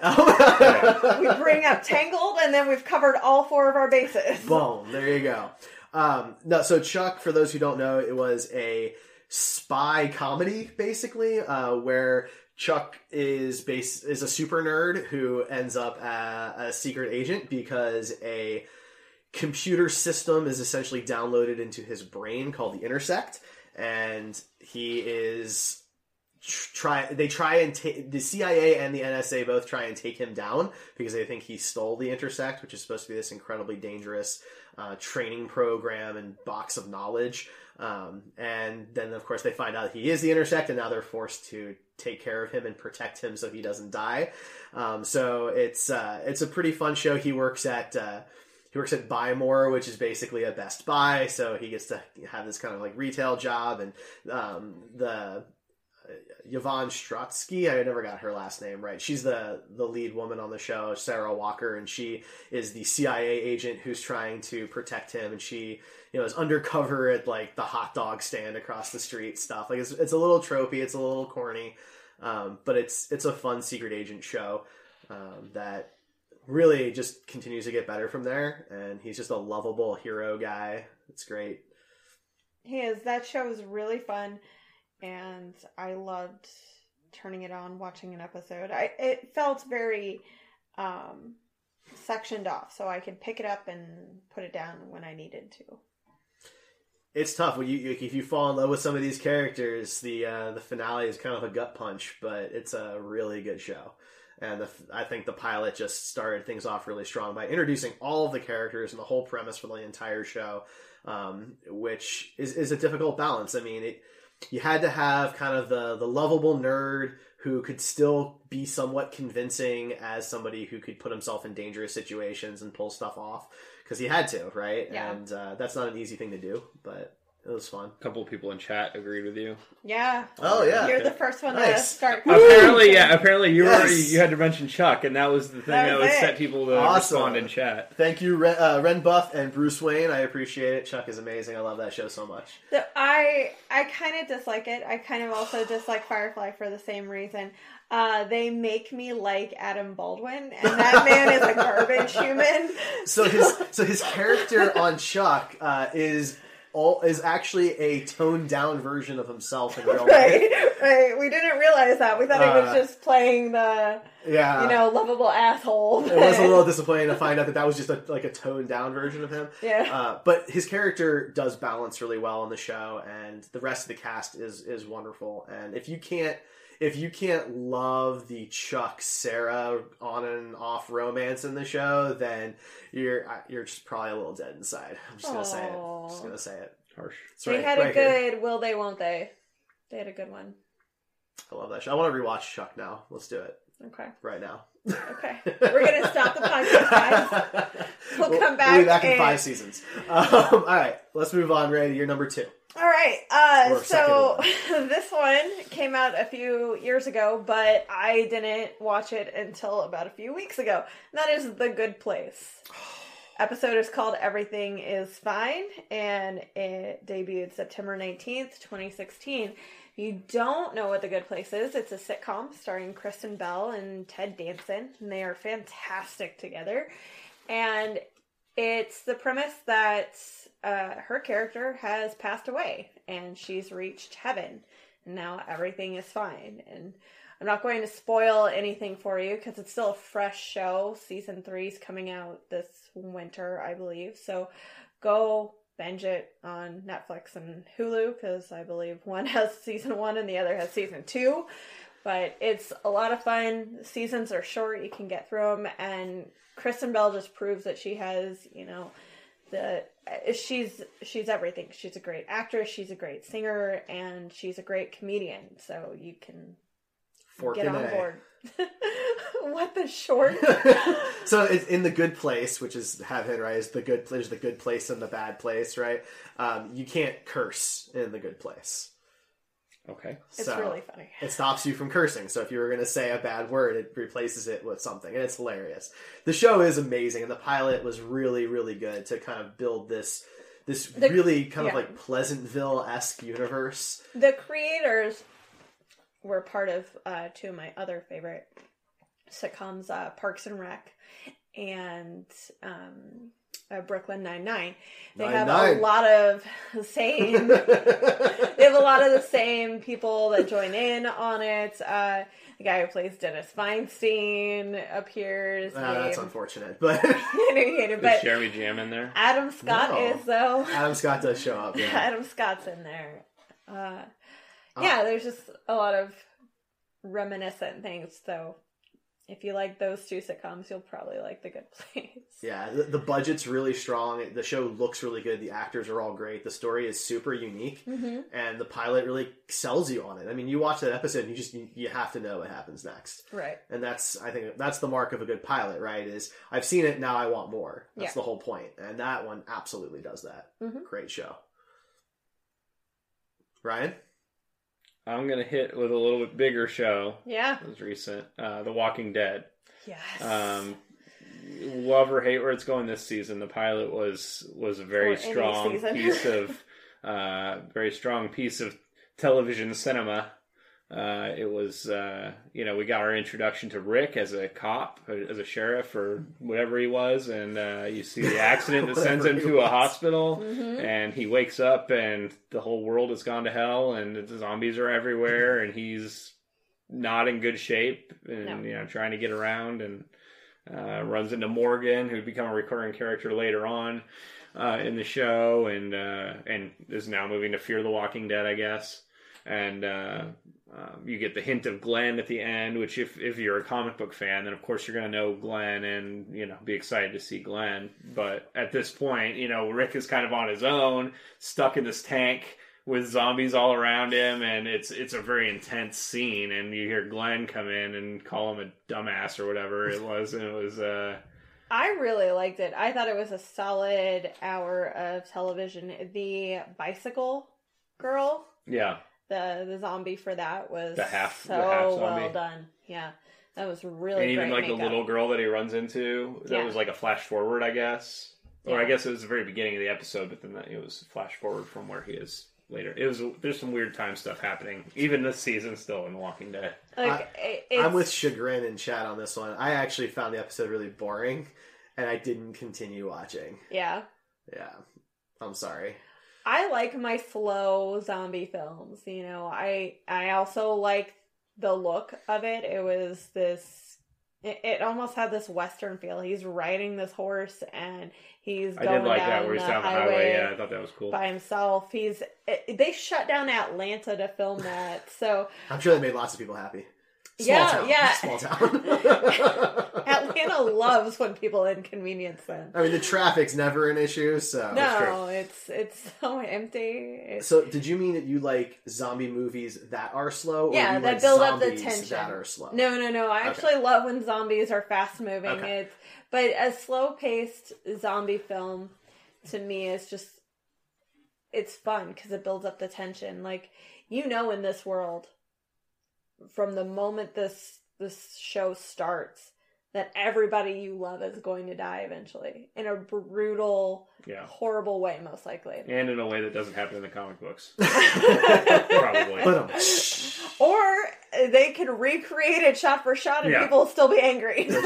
We bring up Tangled, and then we've covered all four of our bases. Boom, there you go. Um, no, so Chuck, for those who don't know, it was a spy comedy, basically, uh, where Chuck is base is a super nerd who ends up a, a secret agent because a computer system is essentially downloaded into his brain called the Intersect, and he is try. They try and take the C I A and the N S A both try and take him down because they think he stole the Intersect, which is supposed to be this incredibly dangerous Uh, training program and box of knowledge. Um, and then, of course, they find out he is the Intersect, and now they're forced to take care of him and protect him so he doesn't die. Um, so it's uh, it's a pretty fun show. He works at uh, he works at Buy More, which is basically a Best Buy. So he gets to have this kind of like retail job, and um, the Yvonne Stratsky, I never got her last name right. She's the, the lead woman on the show, Sarah Walker, and she is the C I A agent who's trying to protect him, and she, you know, is undercover at like the hot dog stand across the street stuff. Like it's it's a little tropey, it's a little corny, um, but it's it's a fun secret agent show um, that really just continues to get better from there, and he's just a lovable hero guy. It's great. He is. That show is really fun. And I loved turning it on, watching an episode. I it felt very um, sectioned off, so I could pick it up and put it down when I needed to. It's tough when you if you fall in love with some of these characters. The uh, the finale is kind of a gut punch, but it's a really good show. And the, I think the pilot just started things off really strong by introducing all of the characters and the whole premise for the entire show, um, which is is a difficult balance. I mean, it. You had to have kind of the, the lovable nerd who could still be somewhat convincing as somebody who could put himself in dangerous situations and pull stuff off. Because he had to, right? Yeah. And uh, that's not an easy thing to do, but it was fun. A couple of people in chat agreed with you. Yeah. Oh yeah. You're the first one Nice. to start. Apparently, yeah. Apparently, you Yes. were you had to mention Chuck, and that was the thing That that, was would it. set people to Awesome. respond in chat. Thank you, Ren, uh, Ren Buff and Bruce Wayne. I appreciate it. Chuck is amazing. I love that show so much. So I I kind of dislike it. I kind of also dislike Firefly for the same reason. Uh, they make me like Adam Baldwin, and that man is a garbage human. So his so his character on Chuck uh, is all is actually a toned down version of himself in real life. Right, right. We didn't realize that. We thought he was Uh, just playing the, Yeah, you know, lovable asshole. it was a little disappointing to find out that that was just a, like a toned down version of him. Yeah. Uh, but his character does balance really well on the show, and the rest of the cast is is wonderful. And if you can't if you can't love the Chuck Sarah on and off romance in the show, then you're you're just probably a little dead inside. I'm just gonna say it. I'm just gonna say it. Harsh. It's They right- had right a here. good will they, won't they? They had a good one. I love that show. I want to rewatch Chuck now. Let's do it Okay. right now. Okay. We're going to stop the podcast, guys. We'll come back We'll be back in and- five seasons. Um, all right, let's move on. Ray, you're number two. All right. Uh, Or so second this one came out a few years ago, but I didn't watch it until about a few weeks ago. And that is The Good Place. Episode is called Everything is Fine, and it debuted September nineteenth, twenty sixteen. If you don't know what The Good Place is, it's a sitcom starring Kristen Bell and Ted Danson, and they are fantastic together. And it's the premise that uh, her character has passed away, and she's reached heaven, and now everything is fine. And I'm not going to spoil anything for you because it's still a fresh show. Season three is coming out this winter, I believe. So go binge it on Netflix and Hulu because I believe one has season one and the other has season two. But it's a lot of fun. Seasons are short. You can get through them. And Kristen Bell just proves that she has, you know, the she's she's everything. She's a great actress. She's a great singer. And she's a great comedian. So you can Fork get and on A. board. What the short? So it's in The Good Place, which is have it right, is the good there's the good place and the bad place, right? Um, you can't curse in The Good Place. Okay. It's So really funny. It stops you from cursing. So if you were going to say a bad word, it replaces it with something, and it's hilarious. The show is amazing, and the pilot was really, really good to kind of build this this The- really kind of yeah. like Pleasantville-esque universe. The creators were part of uh, two of my other favorite sitcoms, uh, Parks and Rec and um, uh, Brooklyn Nine-Nine. They have Nine-Nine. a lot of the same... they have a lot of the same people that join in on it. Uh, the guy who plays Dennis Feinstein appears. Ah, that's Name- unfortunate, but Is but Jeremy Jam in there? Adam Scott No. is, though. Adam Scott does show up. Yeah. Adam Scott's in there. Uh, Uh, yeah, there's just a lot of reminiscent things. So if you like those two sitcoms, you'll probably like The Good Place. Yeah, the, the budget's really strong. The show looks really good. The actors are all great. The story is super unique, Mm-hmm. and the pilot really sells you on it. I mean, you watch that episode, and you just you, you have to know what happens next. Right. And that's, I think, that's the mark of a good pilot, right? Is I've seen it, now I want more. That's Yeah. the whole point. And that one absolutely does that. Mhm. Great show. Ryan? I'm gonna hit with a little bit bigger show. Yeah. It was recent. Uh, The Walking Dead. Yes. Um, love or hate where it's going this season. The pilot was was a very Or any strong season. piece of uh, very strong piece of television cinema. Uh, it was uh, you know we got our introduction to Rick as a cop, as a sheriff or whatever he was, and uh, you see the accident that sends him Whatever he to a was. hospital, Mhm. and he wakes up and the whole world has gone to hell, and the zombies are everywhere, and he's not in good shape, and No. you know trying to get around, and uh, runs into Morgan, who'd become a recurring character later on uh, in the show, and uh, and is now moving to Fear the Walking Dead, I guess. And uh, um, you get the hint of Glenn at the end, which if, if you're a comic book fan, then of course you're going to know Glenn and, you know, be excited to see Glenn. But at this point, you know, Rick is kind of on his own, stuck in this tank with zombies all around him, and it's it's a very intense scene. And you hear Glenn come in and call him a dumbass or whatever it was, and it was uh, I really liked it. I thought it was a solid hour of television. The bicycle girl, Yeah. the the zombie for that was The half- so the half zombie. well done. Yeah, that was really And even great like makeup. the little girl that he runs into, that Yeah. was like a flash forward, I guess. Or I Yeah. guess it was the very beginning of the episode, but then that, it was flash forward from where he is later. It was there's some weird time stuff happening, even this season still in The Walking Dead. Like, it- it's, I'm with chagrin and chat on this one. I actually found the episode really boring, and I didn't continue watching. yeah. Yeah, I'm sorry. I like my slow zombie films. You know, I I also like the look of it. It was this. It, it almost had this Western feel. He's riding this horse and he's I going did like down that where he's the down the highway, highway. Yeah, I thought that was cool. by himself. He's it, they shut down Atlanta to film that. So I'm sure they made lots of people happy. Small Yeah, town. yeah. Small town. Atlanta loves when people inconvenience them. I mean, the traffic's never an issue, so. No, it's it's so empty. It's, So, did you mean that you like zombie movies that are slow? Or yeah, you that like build up the zombies tension. that are slow? No, no, no. I Okay. actually love when zombies are fast moving. Okay. It's but a slow paced zombie film to me is just it's fun because it builds up the tension. Like you know, in this world, from the moment this this show starts, that everybody you love is going to die eventually in a brutal, Yeah. horrible way, most likely. And in a way that doesn't happen in the comic books. Probably. But, um, Or they could recreate it shot for shot and Yeah. people will still be angry. So,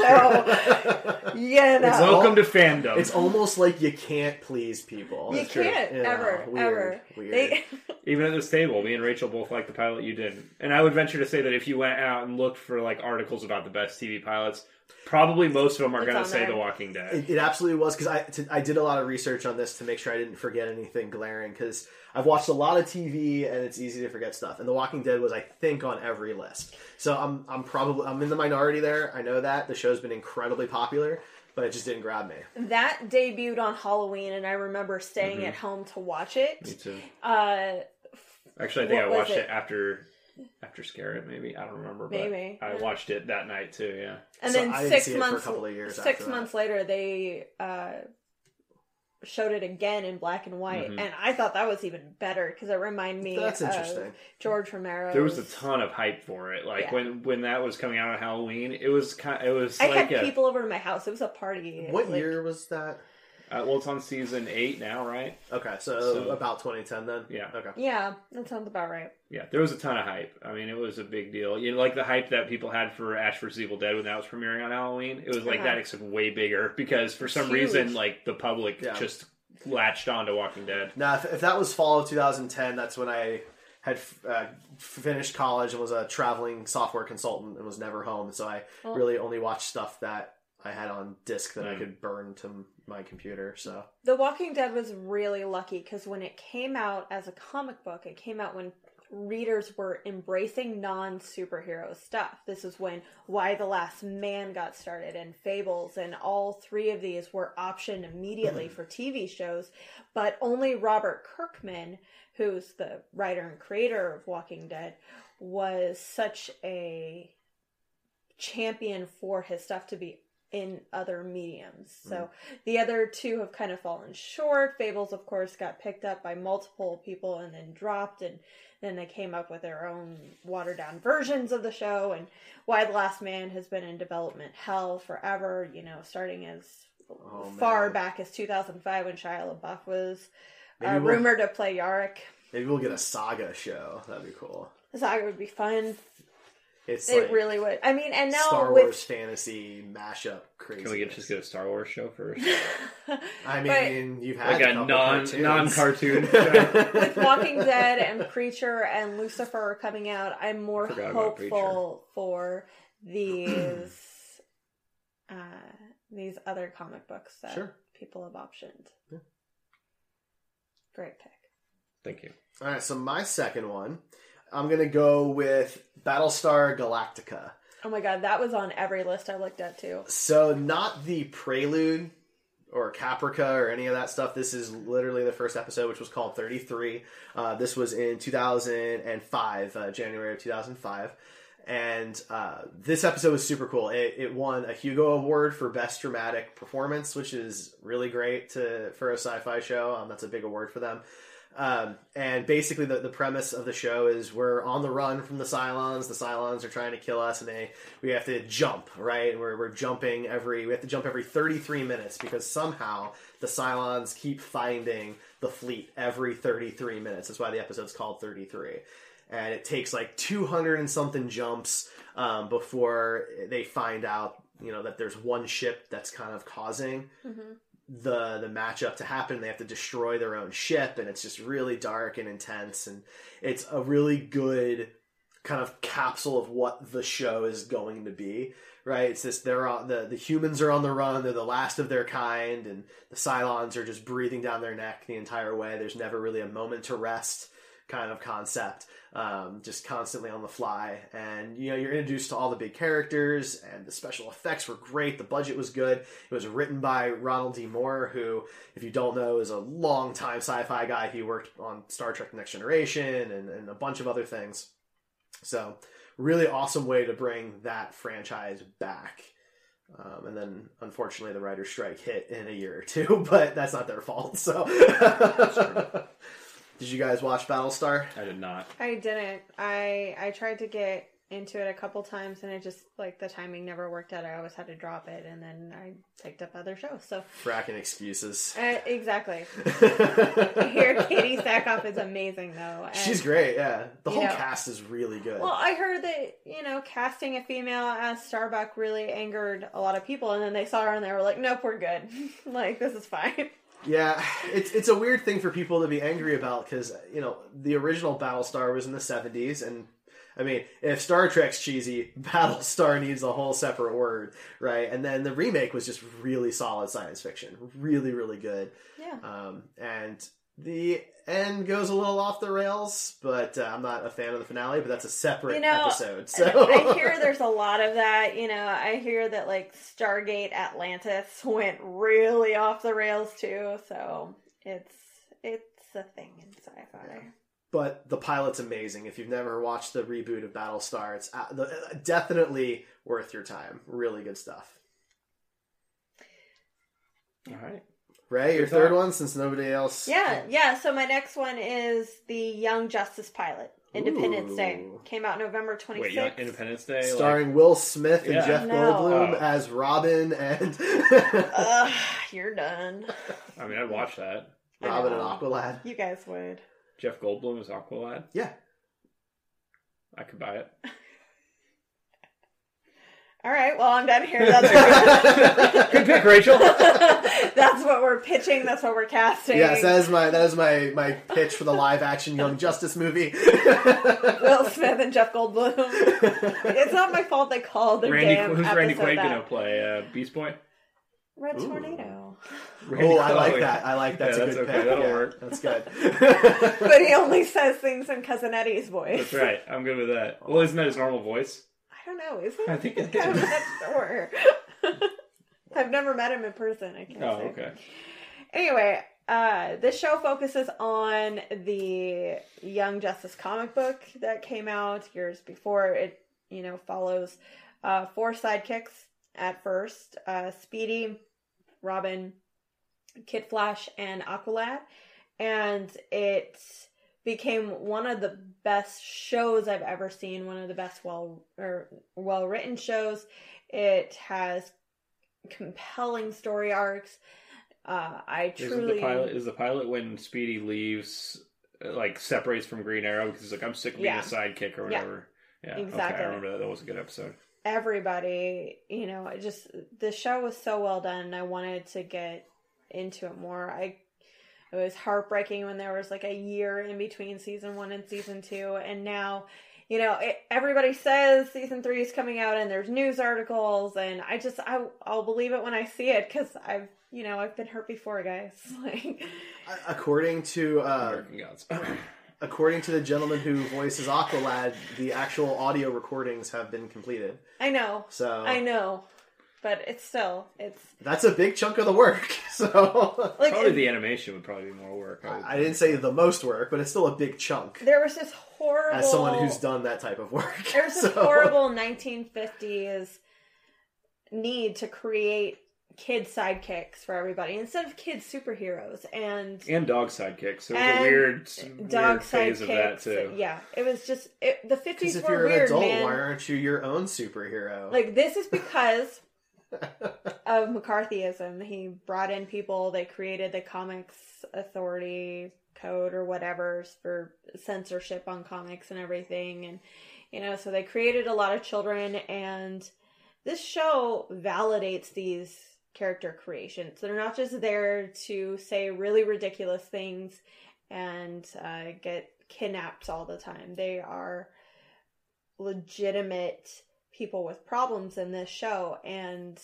you know. It's Welcome to fandom. it's almost like you can't please people. You That's true. can't, You know, ever, weird, ever. weird. They, Even at this table, me and Rachel both liked the pilot, you didn't. And I would venture to say that if you went out and looked for like articles about the best T V pilots, probably most of them are It's going on to say there. The Walking Dead. It, it absolutely was, because I, to- I did a lot of research on this to make sure I didn't forget anything glaring, because I've watched a lot of T V and it's easy to forget stuff. And The Walking Dead was, I think, on every list. So I'm I'm probably I'm in the minority there. I know that the show's been incredibly popular, but it just didn't grab me. that debuted on Halloween, and I remember staying Mhm. at home to watch it. Me too. Uh, Actually, I think What I was watched it? it? after after Scare It, maybe. I don't remember. But Maybe, I yeah. watched it that night too, yeah. and So then I didn't six see it for a months, couple of years six after that. months later, they uh, showed it again in black and white, Mhm. and I thought that was even better because it reminded me That's of interesting. George Romero. There was a ton of hype for it. Like Yeah. when when that was coming out on Halloween, it was kind it was I like had a, people over to my house. It was a party. What Like, year was that? uh, well, it's on season eight now, right? Okay, so, So- about twenty ten then? Yeah. Okay. Yeah, that sounds about right. Yeah, there was a ton of hype. I mean, it was a big deal. You know, like the hype that people had for Ash versus Evil Dead when that was premiering on Halloween. It was like Uh-huh. that, except way bigger because for some Huge. reason, like the public Yeah. just latched on to Walking Dead. Now, if, if that was fall of two thousand ten, that's when I had uh, finished college and was a traveling software consultant and was never home. So I Oh. really only watched stuff that I had on disc that I Mm. could burn to my computer. So The Walking Dead was really lucky because when it came out as a comic book, it came out when readers were embracing non-superhero stuff. This is when Why the Last Man got started and Fables, and all three of these were optioned immediately for T V shows, but only Robert Kirkman, who's the writer and creator of Walking Dead, was such a champion for his stuff to be in other mediums. So the other two have kind of fallen short. Fables, of course, got picked up by multiple people and then dropped, and then they came up with their own watered down versions of the show. And Why the Last Man has been in development hell forever, you know, starting as Oh, far man. back as two thousand five when Shia LaBeouf was uh, Maybe we'll- rumored to play Yarick. maybe we'll get a Saga show. That'd be cool. Saga would be fun. It's It like really would. I mean, and now Star with Wars fantasy mashup crazy. Can we get, just get a Star Wars show first? I But- mean, you've had Like a a couple non cartoons. non cartoon. with Walking Dead and Preacher and Lucifer coming out, I'm more Forgot about hopeful for these uh, these other comic books that Sure. people have optioned. Yeah. Great pick. Thank you. All right, so my second one, I'm gonna go with Battlestar Galactica. Oh my god, that was on every list I looked at too. So not the Prelude or Caprica or any of that stuff. This is literally the first episode, which was called thirty-three. Uh, this was in two thousand five, uh, January of two thousand five. And uh, this episode was super cool. It, it won a Hugo Award for Best Dramatic Performance, which is really great to for a sci-fi show. Um, that's a big award for them. Um, and basically the, the premise of the show is we're on the run from the Cylons. The Cylons are trying to kill us, and they we have to jump, right? We're, we're jumping every, we have to jump every thirty-three minutes because somehow the Cylons keep finding the fleet every thirty-three minutes. That's why the episode's called thirty-three. And it takes like two hundred and something jumps um, before they find out, you know, that there's one ship that's kind of causing mm-hmm. the the matchup to happen. They have to destroy their own ship, and it's just really dark and intense. And it's a really good kind of capsule of what the show is going to be. Right? It's this, they're on, the, the humans are on the run. They're the last of their kind, and the Cylons are just breathing down their neck the entire way. There's never really a moment to rest kind of concept, um, just constantly on the fly. And, you know, you're introduced to all the big characters, and the special effects were great. The budget was good. It was written by Ronald D. Moore, who, if you don't know, is a long-time sci-fi guy. He worked on Star Trek The Next Generation and, and a bunch of other things. So, really awesome way to bring that franchise back. Um, and then, unfortunately, the writer's strike hit in a year or two, but that's not their fault, so... Did you guys watch Battlestar? I did not. I didn't. I I tried to get into it a couple times, and it just, like, the timing never worked out. I always had to drop it, and then I picked up other shows, so... Fracking excuses. Uh, exactly. I hear Katie Sackhoff is amazing, though. And, she's great, yeah. The whole know, cast is really good. Well, I heard that, you know, casting a female as Starbuck really angered a lot of people, and then they saw her, and they were like, nope, we're good. Like, this is fine. Yeah, it's it's a weird thing for people to be angry about because, you know, the original Battlestar was in the seventies, and, I mean, if Star Trek's cheesy, Battlestar needs a whole separate word, right? And then the remake was just really solid science fiction. Really, really good. Yeah. Um, and the end goes a little off the rails, but uh, I'm not a fan of the finale, but that's a separate you know, episode. So I hear there's a lot of that. You know, I hear that, like, Stargate Atlantis went really off the rails, too. So it's it's a thing in sci-fi. Yeah. But the pilot's amazing. If you've never watched the reboot of Battlestar, it's definitely worth your time. Really good stuff. All right. Ray, your third one, since nobody else... Yeah, yeah. So my next one is the Young Justice pilot, Independence Ooh. Day. Came out November twenty-sixth. Wait, Young Independence Day? Starring like... Will Smith and yeah. Jeff No. Goldblum Oh. as Robin and... Ugh, you're done. I mean, I'd watch that. Robin and Aqualad. You guys would. Jeff Goldblum is Aqualad? Yeah. I could buy it. All right, well, I'm done here. That's Good pick, Rachel. That's what we're pitching. That's what we're casting. Yes, that is my that is my, my pitch for the live action Young Justice movie. Will Smith and Jeff Goldblum. It's not my fault they called the Randy, damn who's episode Randy Quaid that. going to play? Uh, Beast Boy? Red Ooh. Tornado. Randy Oh, I like Quaid. that. I like that's Yeah, a that's good okay. pick. That'll Yeah, work. That's good. But he only says things in Cousin Eddie's voice. That's right. I'm good with that. Well, isn't that his normal voice? I don't know, is it? I think it I'm is. not sure. I've never met him in person, I can't Oh, say. okay. Anyway, uh, this show focuses on the Young Justice comic book that came out years before. It, you know, follows uh, four sidekicks at first. Uh, Speedy, Robin, Kid Flash, and Aqualad. And it became one of the best shows I've ever seen. One of the best well or well written shows. It has compelling story arcs. Uh, I Is truly the pilot is the pilot when Speedy leaves, uh, like separates from Green Arrow because he's like, I'm sick of being Yeah. a sidekick or Yeah. whatever. Yeah, Exactly. Okay, I remember that. That was a good episode. everybody, you know, it just the show was so well done, and I wanted to get into it more. I it was heartbreaking when there was like a year in between season one and season two, and now, you know, it, everybody says season three is coming out, and there's news articles, and I just I I'll believe it when I see it because I've you know I've been hurt before, guys. Like, according to uh, American Gods. according to the gentleman who voices Aqualad, the actual audio recordings have been completed. I know, So I know, but it's still it's That's a big chunk of the work. So like Probably it- the animation would probably be more work. I, would I didn't say the most work, but it's still a big chunk. there was this horrible As someone who's done that type of work. there was this So- horrible nineteen fifties need to create kid sidekicks for everybody instead of kid superheroes and and dog sidekicks. There was And a weird, dog weird phase of that sidekicks. too. Yeah, it was just it, the Because fifties if were you're an weird, adult, man. why aren't you your own superhero? Like this is because of McCarthyism. He brought in people. They created the Comics Authority Code or whatever for censorship on comics and everything, and you know, so they created a lot of children. And this show validates these character creations. They're not just there to say really ridiculous things and uh, get kidnapped all the time. They are legitimate people with problems in this show, and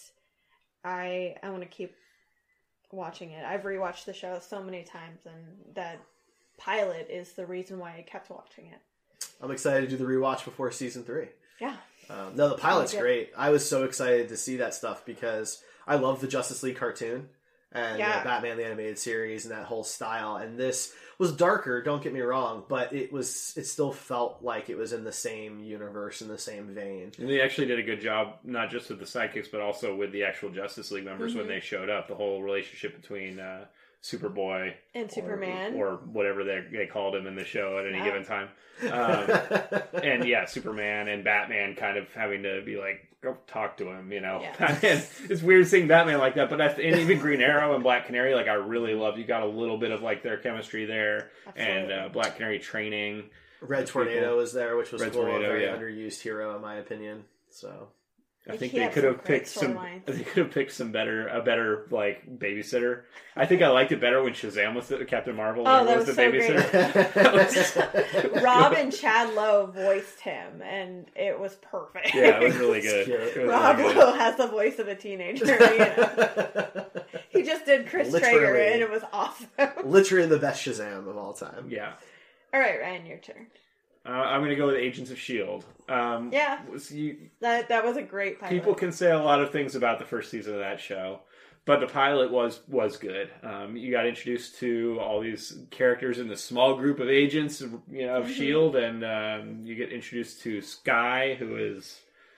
I I want to keep watching it. I've rewatched the show so many times, and that pilot is the reason why I kept watching it. I'm excited to do the rewatch before season three. Yeah. Um, no, the pilot's Yeah. great. I was so excited to see that stuff because I love the Justice League cartoon and Yeah. uh, Batman the Animated Series and that whole style. And this was darker, don't get me wrong, but it was it still felt like it was in the same universe, in the same vein. And they actually did a good job, not just with the sidekicks, but also with the actual Justice League members Mm-hmm. when they showed up. The whole relationship between uh, Superboy And or- Superman. or, whatever they they called him in the show at any Yeah. given time. Um, and yeah, Superman and Batman kind of having to be like, go talk to him, you know. Yeah. Batman, it's weird seeing Batman like that, but I, and even Green Arrow and Black Canary, like I really loved. You got a little bit of like their chemistry there, and Absolutely. uh, Black Canary training. Red Tornado was there, which was Red cool. Tornado, a very yeah. underused hero, in my opinion. So I think He they had could some have great picked some. storylines. They could have picked some better, a better like babysitter. I think I liked it better when Shazam was the Captain Marvel. Oh, when that was was the so babysitter. Rob and Chad Lowe voiced him, and it was perfect. Yeah, it was really good. Cute. It was Rob really good. Lowe has the voice of a teenager. You know? He just did Chris Traeger, Literally. and it was awesome. Literally the best Shazam of all time. Yeah, All right, Ryan, your turn. uh, I'm going to go with Agents of Shield. Um, Yeah. was you, That that was a great pilot. people can say a lot of things about the first season of that show, but the pilot was was good. Um, you got introduced to all these characters in the small group of agents, you know, of Mm-hmm. Shield, and um, you get introduced to Skye, who is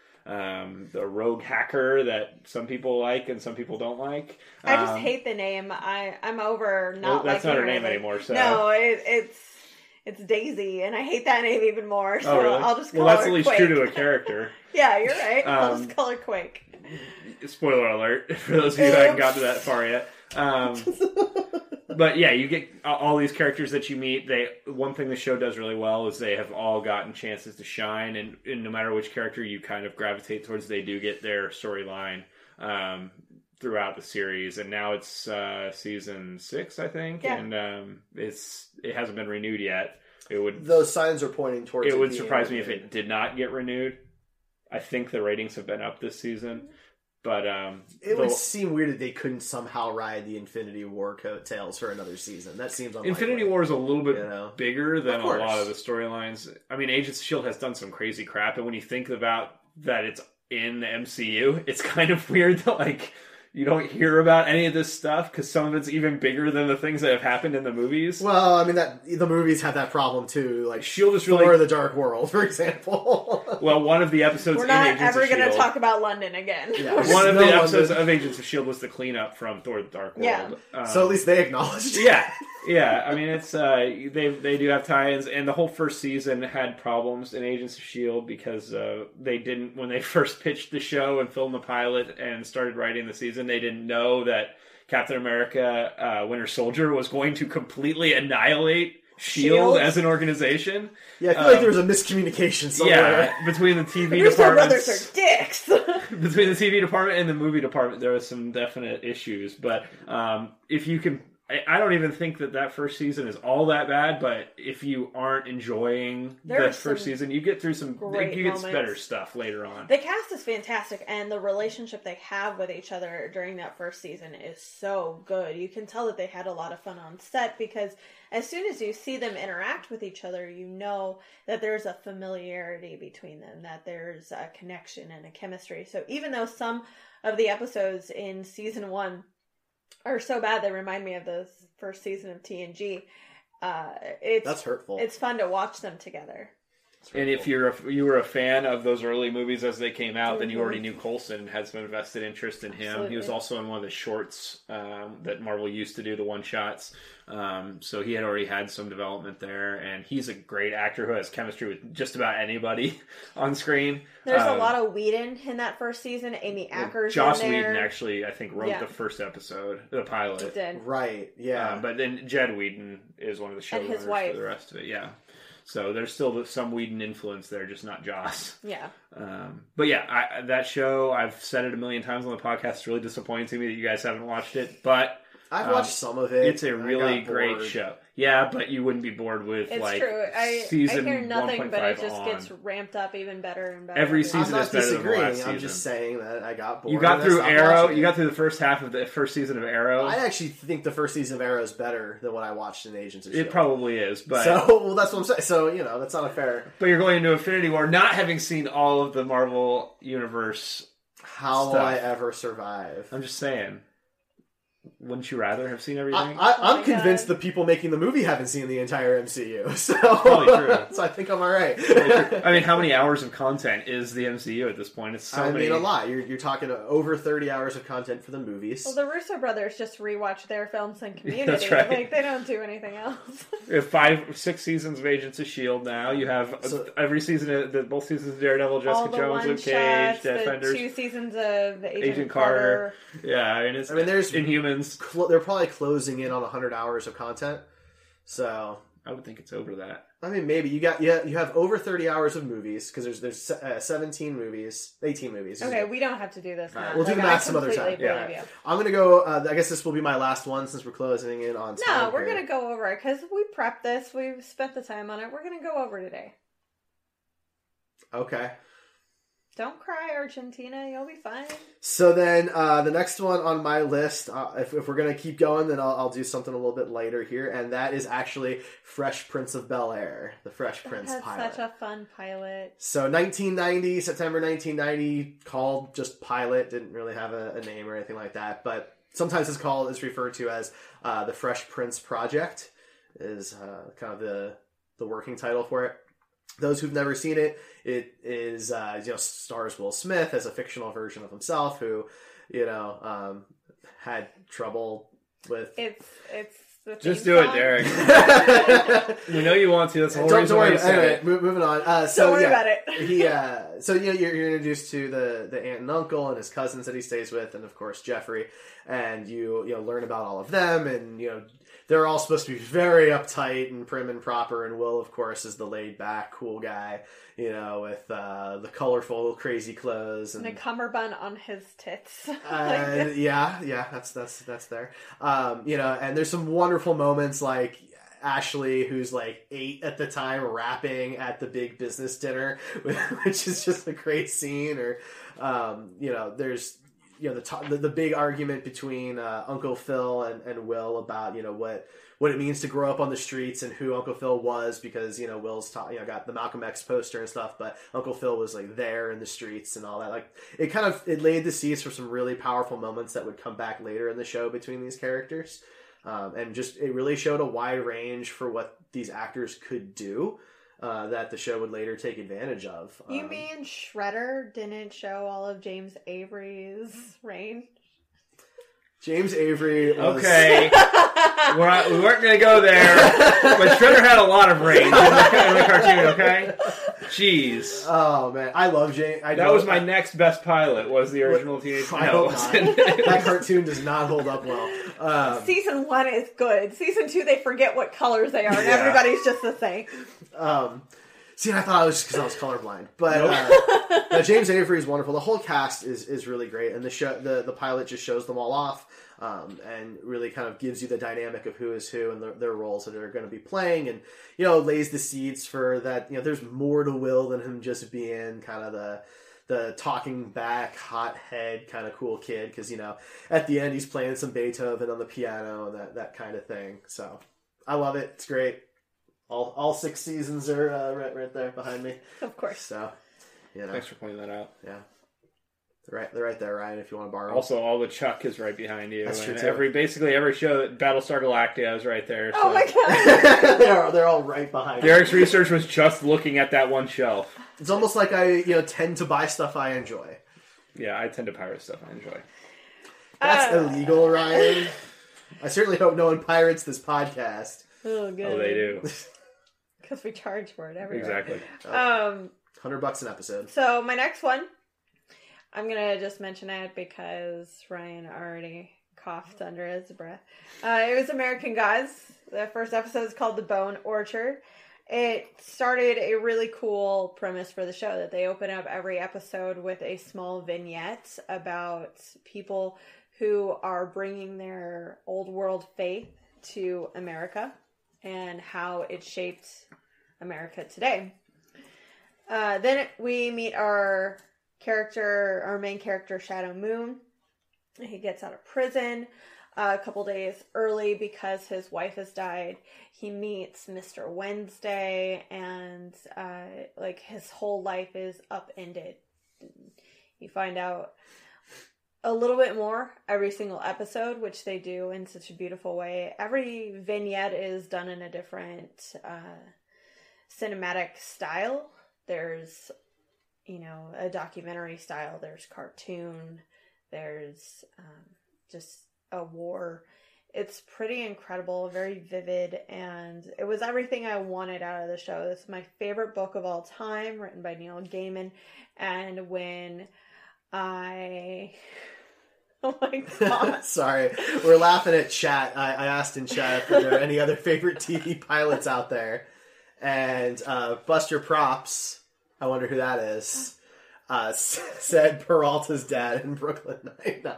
um, the rogue hacker that some people like and some people don't like. I just Um, hate the name. I I'm over well, not. that's liking not her her name like- anymore. So No, it, it's it's Daisy, and I hate that name even more. So Oh, really? I'll just call well, that's her at least Quake. true to a character. Yeah, you're right. I'll Um, just call her Quake. Spoiler alert for those of you who haven't gotten to that far yet. Um, but yeah, you get all these characters that you meet. They one thing the show does really well is they have all gotten chances to shine, and, and no matter which character you kind of gravitate towards, they do get their storyline um, throughout the series. And now it's uh, season six, I think, Yeah. and um, it's it hasn't been renewed yet. It would Those signs are pointing towards it would being surprise me if renewed. it did not get renewed. I think the ratings have been up this season, but um, It would the- seem weird that they couldn't somehow ride the Infinity War coattails for another season. That seems unlikely. Infinity War is a little bit You know? bigger than Of a course. lot of the storylines. I mean, Agents of S H I E L D has done some crazy crap, and when you think about that it's in the M C U, it's kind of weird that, like, you don't hear about any of this stuff, because some of it's even bigger than the things that have happened in the movies. Well, I mean that the movies have that problem too. Like S H I E L D is Thor: really... The Dark World, for example. Well, one of the episodes We're in not Agents ever of going to S H I E L D talk about London again. Yeah. One of No the one episodes did. of Agents of S H I E L D was the cleanup from Thor: The Dark World. Yeah. Um, So at least they acknowledged. it. yeah, yeah. I mean, it's uh, they they do have tie-ins, and the whole first season had problems in Agents of S H I E L D because uh, they didn't when they first pitched the show and filmed the pilot and started writing the season, they didn't know that Captain America: uh, Winter Soldier was going to completely annihilate S H I E L D Shield? as an organization. Yeah, I feel Um, like there was a miscommunication somewhere. Yeah, between the T V Russo departments. brothers are dicks. Between the T V department and the movie department, there are some definite issues. But um, if you can I, I don't even think that that first season is all that bad, but if you aren't enjoying There the are first some season, you get through some, great you get moments. better stuff later on. The cast is fantastic, and the relationship they have with each other during that first season is so good. You can tell that they had a lot of fun on set, because as soon as you see them interact with each other, you know that there's a familiarity between them, that there's a connection and a chemistry. So even though some of the episodes in season one are so bad they remind me of the first season of T N G, uh, it's That's hurtful. It's fun to watch them together. And if you're a, you were a fan of those early movies as they came out, then you Mhm. already knew Coulson and had some invested interest in him. Absolutely. He was also in one of the shorts um, that Marvel used to do, the one shots. Um, so he had already had some development there, and he's a great actor who has chemistry with just about anybody on screen. There's Um, a lot of Whedon in that first season. Amy Acker's Joss in there. Whedon actually, I think, wrote Yeah. the first episode, the pilot. Did. Right, yeah. Um, but then Jed Whedon is one of the And his showrunners wife. for the rest of it. Yeah. So there's still some Whedon influence there, just not Joss. Yeah. Um, but yeah, I, that show, I've said it a million times on the podcast. It's really disappointing to me that you guys haven't watched it, but I've um, watched some of it. it's a I really got great bored. show. Yeah, but you wouldn't be bored with It's like true. I, season I hear nothing, but it 1.5 just on. gets ramped up even better and better. Every Yeah. season I'm is not better than the disagreeing. last I'm season. just saying that I got bored. You got and I through stopped Arrow. watching You it. got through the first half of the first season of Arrow. I actually think the first season of Arrow is better than what I watched in Agents of S H I E L D. It probably is, but So, well, that's what I'm saying. So, you know, that's not a fair. but you're going into Infinity War not having seen all of the Marvel Universe. How will Stuff. I ever survive? I'm just saying. Wouldn't you rather have seen I, everything? I, Oh I'm my convinced God. the people making the movie haven't seen the entire M C U. So, Probably true. so I think I'm all right. I mean, how many hours of content is the M C U at this point? It's so I many. mean, a lot. You're, you're talking over thirty hours of content for the movies. Well, the Russo brothers just rewatch their films and Community. That's right. Like, they don't do anything else. We have five, six seasons of Agents of S H I E L D now. You have So- every season of the both seasons of Daredevil, All Jessica the Jones, one Luke Cage, shots, the Defenders. two seasons of Agent, Agent Carter. Carter. Yeah, I mean, it's I mean, there's- Inhumans. Cl- they're probably closing in on one hundred hours of content. So, I would think it's over that. I mean, maybe you got yeah, you have over thirty hours of movies because there's there's uh, seventeen movies, eighteen movies. Okay, we don't have to do this All now. right, we'll do Like, the I math some other completely time. believe Yeah. you. I'm gonna go. Uh, I guess this will be my last one since we're closing in on time. No, we're here. going to go over it because we prepped this. We've spent the time on it. We're going to go over today. Okay. Don't cry, Argentina. You'll be fine. So then uh, the next one on my list, uh, if, if we're gonna keep going, then I'll, I'll do something a little bit lighter here, and that is actually Fresh Prince of Bel-Air, the Fresh Prince That's pilot. such a fun pilot. So nineteen ninety, September nineteen ninety, called just pilot, didn't really have a, a name or anything like that, but sometimes it's called, it's referred to as uh, the Fresh Prince Project, is uh, kind of the the working title for it. Those who've never seen it, it is, uh, you know, stars Will Smith as a fictional version of himself who, you know, um, had trouble with... It's it's the Just theme do it, song. Derek. We know you want to. That's the whole Don't, reason don't why worry. you said Anyway, it. mo- moving on. Uh, so Don't worry yeah, about it. he, uh, so you know, you're, you're introduced to the, the aunt and uncle and his cousins that he stays with, and of course Jeffrey, and you you know learn about all of them, and you know they're all supposed to be very uptight and prim and proper, and Will, of course, is the laid back, cool guy, you know, with uh, the colorful, crazy clothes and. And a cummerbund on his tits. Uh, yeah, yeah, that's that's that's there. Um, you know, and there's some wonderful moments like Ashley, who's like eight at the time, rapping at the big business dinner, which is just a great scene. Or, um, you know, there's you know the to- the, the big argument between uh, Uncle Phil and, and Will about you know what. what it means to grow up on the streets and who Uncle Phil was, because, you know, Will's ta- you know, got the Malcolm X poster and stuff, but Uncle Phil was like there in the streets and all that. Like it kind of, it laid the seeds for some really powerful moments that would come back later in the show between these characters. Um, and just, it really showed a wide range for what these actors could do, uh, that the show would later take advantage of. You Um, mean Shredder didn't show all of James Avery's range? James Avery was... Okay. We're not, we weren't going to go there, but Shredder had a lot of range in the, in the cartoon, okay? Jeez. Oh, man. I love James. I That love- was my next best pilot, was the original Teenage... I No, hope it not. wasn't. That cartoon does not hold up well. Um, Season one is good. Season two, they forget what colors they are, and Yeah. everybody's just the same. Um, See, I thought it was just because I was colorblind, but uh, no, James Avery is wonderful. The whole cast is, is really great, and the show the, the pilot just shows them all off, um, and really kind of gives you the dynamic of who is who and the, their roles that they're going to be playing, and you know lays the seeds for that. You know, there's more to Will than him just being kind of the the talking back, hot head kind of cool kid. Because you know, at the end he's playing some Beethoven on the piano and that that kind of thing. So I love it. It's great. All all six seasons are uh, right right there behind me. Of course. So, you know. Thanks for pointing that out. Yeah. They're right, they're right there, Ryan, if you want to borrow. Also, all the Chuck is right behind you. That's and true, too. every Basically, every show, Battlestar Galactica is right there. So. Oh my god. they're, they're all right behind me. Derek's research was just looking at that one shelf. It's almost like I you know tend to buy stuff I enjoy. Yeah, I tend to pirate stuff I enjoy. That's Uh. illegal, Ryan. I certainly hope no one pirates this podcast. Oh, good. Oh, they do. Because we charge for it everywhere. Exactly. Oh, Um. Hundred bucks an episode. So my next one, I'm gonna just mention it because Ryan already coughed under his breath. Uh, it was American Gods. The first episode is called The Bone Orchard. It started a really cool premise for the show that they open up every episode with a small vignette about people who are bringing their old world faith to America and how it shaped America today. Uh, then we meet our character, our main character, Shadow Moon. He gets out of prison uh, a couple days early because his wife has died. He meets Mister Wednesday, and uh, like his whole life is upended. You find out a little bit more every single episode, which they do in such a beautiful way. Every vignette is done in a different uh, cinematic style. There's, you know, a documentary style. There's cartoon. There's um, just a war. It's pretty incredible, very vivid, and it was everything I wanted out of the show. This is my favorite book of all time, written by Neil Gaiman. And when I... Oh my god. Sorry. We're laughing at chat. I, I asked in chat if there are any other favorite T V pilots out there. And uh, Buster Props, I wonder who that is, uh, s- said Peralta's dad in Brooklyn Nine-Nine.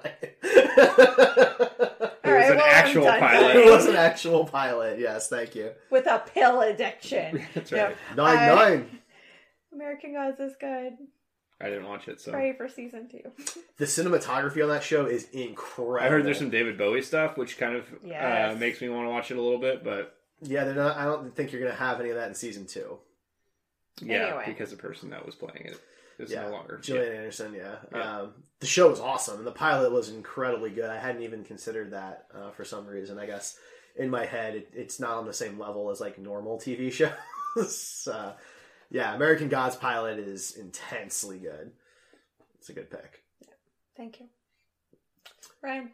It was right, an well, I'm actual done. pilot. It was an actual pilot. Yes, thank you. With a pill addiction. That's Yeah. right. Nine I- Nine. American Gods is good. I didn't watch it, so. Pray for season two. The cinematography on that show is incredible. I heard there's some David Bowie stuff, which kind of Yes. uh, makes me want to watch it a little bit, but Yeah, they're not. I don't think you're going to have any of that in season two. yeah, Anyway. because the person that was playing it is Yeah, no longer. Gillian Anderson. Yeah, Yeah. Um, the show was awesome, and the pilot was incredibly good. I hadn't even considered that uh, for some reason. I guess in my head, it, it's not on the same level as like normal T V shows. uh, yeah, American Gods pilot is intensely good. It's a good pick. Thank you. Ryan.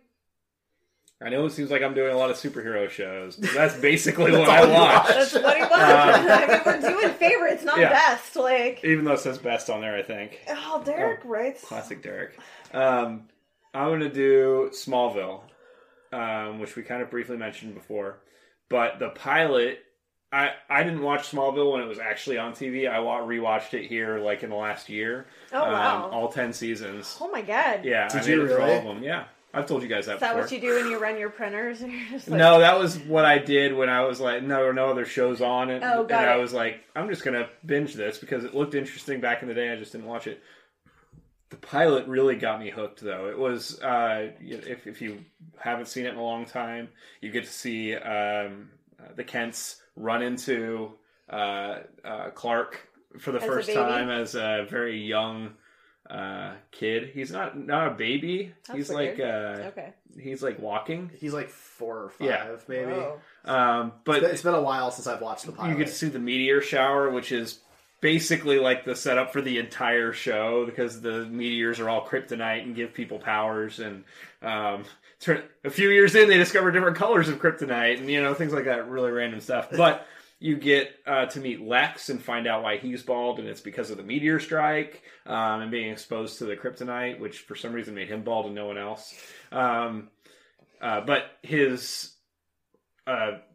I know it seems like I'm doing a lot of superhero shows. But that's basically what That's I all you watch. watch. That's what he wants. Um, I mean, we're doing favorites, not yeah. best. Like, Even though it says best on there, I think. oh, Derek writes. Classic Derek. Um, I'm going to do Smallville, um, which we kind of briefly mentioned before. But the pilot, I, I didn't watch Smallville when it was actually on T V. I wa- rewatched it here like in the last year. Oh, wow. Um, all ten seasons. Oh my god. Yeah, Did I you made it through really? all of them. Yeah, I've told you guys that Is that before. what you do when you run your printers? And you're just like, No, that was what I did when I was like, no, there were no other shows on it. Oh, got and I it. was like, I'm just going to binge this because it looked interesting back in the day. I just didn't watch it. The pilot really got me hooked, though. It was, uh, if, if you haven't seen it in a long time, you get to see um, the Kents run into uh, uh, Clark for the As a first baby? time as a very young uh, kid. He's not not a baby. That's he's weird. like uh, Okay. he's like walking. He's like four or five, Yeah. maybe. Whoa. Um, but It's been a while since I've watched the pilot. you get to see the meteor shower, which is basically like the setup for the entire show because the meteors are all kryptonite and give people powers. And um, turn- a few years in, they discover different colors of kryptonite and you know things like that, really random stuff. But you get uh, to meet Lex and find out why he's bald, and it's because of the meteor strike um, and being exposed to the kryptonite, which for some reason made him bald and no one else. Um, uh, but his uh,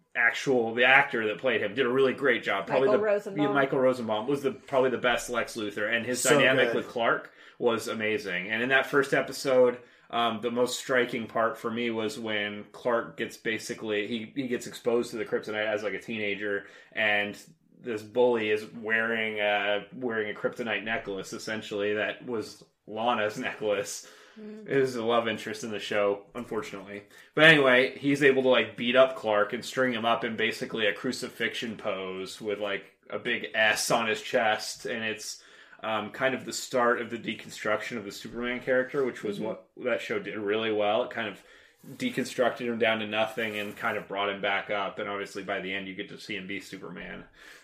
actual the actor that played him did a really great job. Probably Michael the Rosenbaum. yeah, Michael Rosenbaum was the probably the best Lex Luthor, and his So dynamic good. with Clark was amazing. And in that first episode, um, the most striking part for me was when Clark gets basically he he gets exposed to the kryptonite as like a teenager, and this bully is wearing a, wearing a kryptonite necklace essentially that was Lana's necklace. It was a love interest in the show, unfortunately. But anyway, he's able to like beat up Clark and string him up in basically a crucifixion pose with like a big S on his chest, and it's um, kind of the start of the deconstruction of the Superman character, which was mm-hmm. what that show did really well. It kind of deconstructed him down to nothing and kind of brought him back up, and obviously by the end you get to see him be Superman.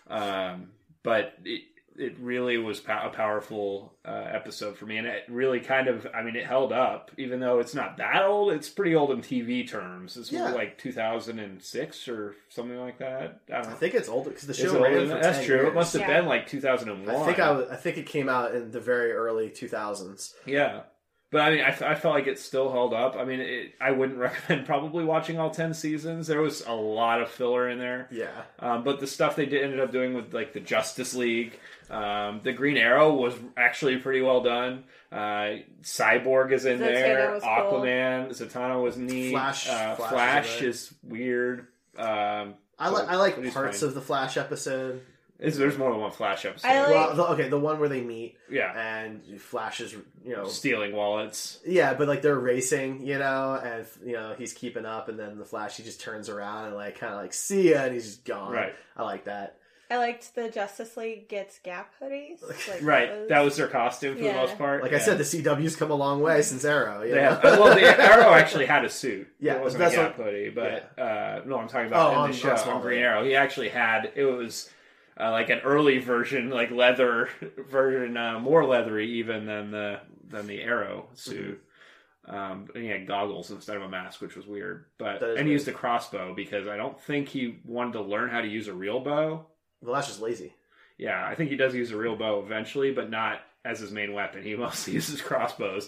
Um, but it, it really was a powerful uh, episode for me, and it really kind of, I mean, it held up, even though it's not that old. It's pretty old in T V terms. It's Yeah. more like two thousand six or something like that. I don't know. I think it's older because the Is show it ran older for than- ten That's true. years. It must have Yeah. been like two thousand one. I think I, was, I think it came out in the very early two thousands. Yeah. But I mean, I, I felt like it still held up. I mean, it, I wouldn't recommend probably watching all ten seasons. There was a lot of filler in there. Yeah. Um, but the stuff they did ended up doing with like the Justice League, um, the Green Arrow was actually pretty well done. Uh, Cyborg is in Zatanna there. was cool. Aquaman, Zatanna was neat. Flash- uh, Flash Flash, is in is weird. Um, I like I but like he's parts fine. of the Flash episode. Is there's more than one Flash episode? I like- Well, the, okay, the one where they meet yeah, and Flash is, you know, stealing wallets. yeah, but like they're racing, you know, and you know he's keeping up, and then the Flash he just turns around and like kind of like see ya, and he's just gone. Right. I like that. I liked the Justice League gets Gap hoodies. Like, Right, that was their costume for Yeah. the most part. Like Yeah. I said, the C W's come a long way since Arrow. You They know? have, well, the Arrow actually had a suit. Yeah, it wasn't that's a Gap what- hoodie, but uh, no, I'm talking about Oh, in on- the show on on, Smallville. Green Arrow. He actually had it was uh, like an early version, like leather version, uh, more leathery even than the than the Arrow suit. Mm-hmm. Um, and he had goggles instead of a mask, which was weird. But That is and he weird. used a crossbow because I don't think he wanted to learn how to use a real bow. Well, that's just lazy. Yeah, I think he does use a real bow eventually, but not as his main weapon. He mostly uses crossbows,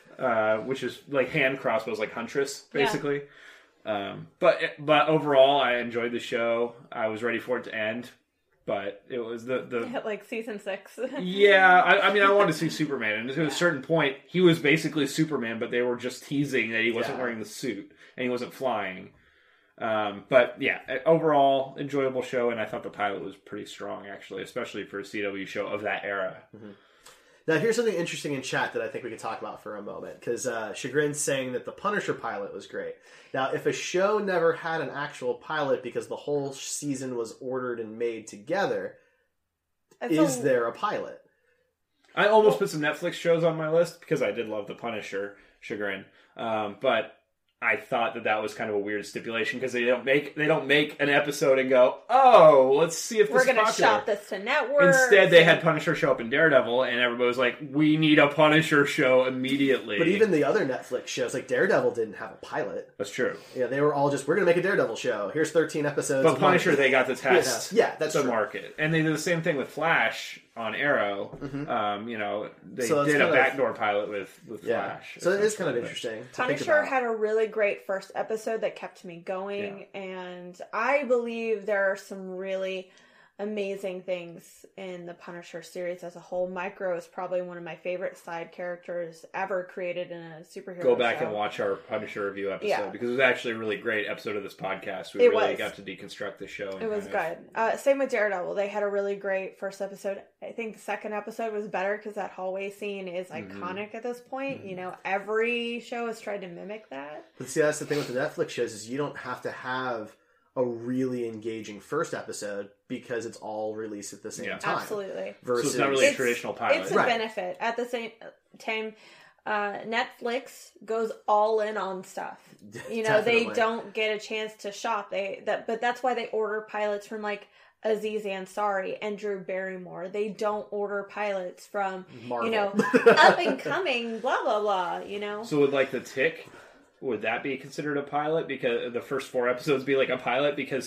uh, which is like hand crossbows, like Huntress, basically. Um, but but overall, I enjoyed the show. I was ready for it to end, but it was the the like season six. yeah. I, I mean, I wanted to see Superman, and to a certain point, he was basically Superman, but they were just teasing that he wasn't Yeah. wearing the suit and he wasn't flying. Um, but yeah, overall enjoyable show, and I thought the pilot was pretty strong actually, especially for a C W show of that era. Now, here's something interesting in chat that I think we could talk about for a moment, because uh, Chagrin's saying that the Punisher pilot was great. Now, if a show never had an actual pilot because the whole season was ordered and made together, That's is a- there a pilot? I almost put some Netflix shows on my list because I did love the Punisher, Chagrin, um, but I thought that that was kind of a weird stipulation because they don't make they don't make an episode and go, oh, let's see if this We're is going to popular. shop this to networks. Instead, they had Punisher show up in Daredevil, and everybody was like, we need a Punisher show immediately. But even the other Netflix shows, like Daredevil, didn't have a pilot. That's true. Yeah, they were all just, we're going to make a Daredevil show. Here's thirteen episodes. But a Punisher, month. they got to test Yeah, yeah, that's the true. market. And they did the same thing with Flash on Arrow. Um, you know, they So it's did a kind of- backdoor pilot with, with Yeah. Flash. So it is kind of essentially. interesting. to think Punisher about. had a really great first episode that kept me going, and I believe there are some really amazing things in the Punisher series as a whole. Micro is probably one of my favorite side characters ever created in a superhero Go back show. and watch our Punisher review episode Yeah. because it was actually a really great episode of this podcast. We It really was. got to deconstruct the show. and It was kind of- good. Uh, same with Daredevil. They had a really great first episode. I think the second episode was better because that hallway scene is Mm-hmm. iconic at this point. You know, every show has tried to mimic that. But see, that's the thing with the Netflix shows is you don't have to have a really engaging first episode because it's all released at the same Yeah. time. Absolutely. So Versus, it's not really a It's- traditional pilot. It's a Right. benefit. At the same time, uh, Netflix goes all in on stuff. You know, they Definitely. don't get a chance to shop. They that, but that's why they order pilots from like Aziz Ansari and Drew Barrymore. They don't order pilots from Marvel. you know up and coming blah blah blah. You know, So would like the Tick, would that be considered a pilot? Because the first four episodes be like a pilot because he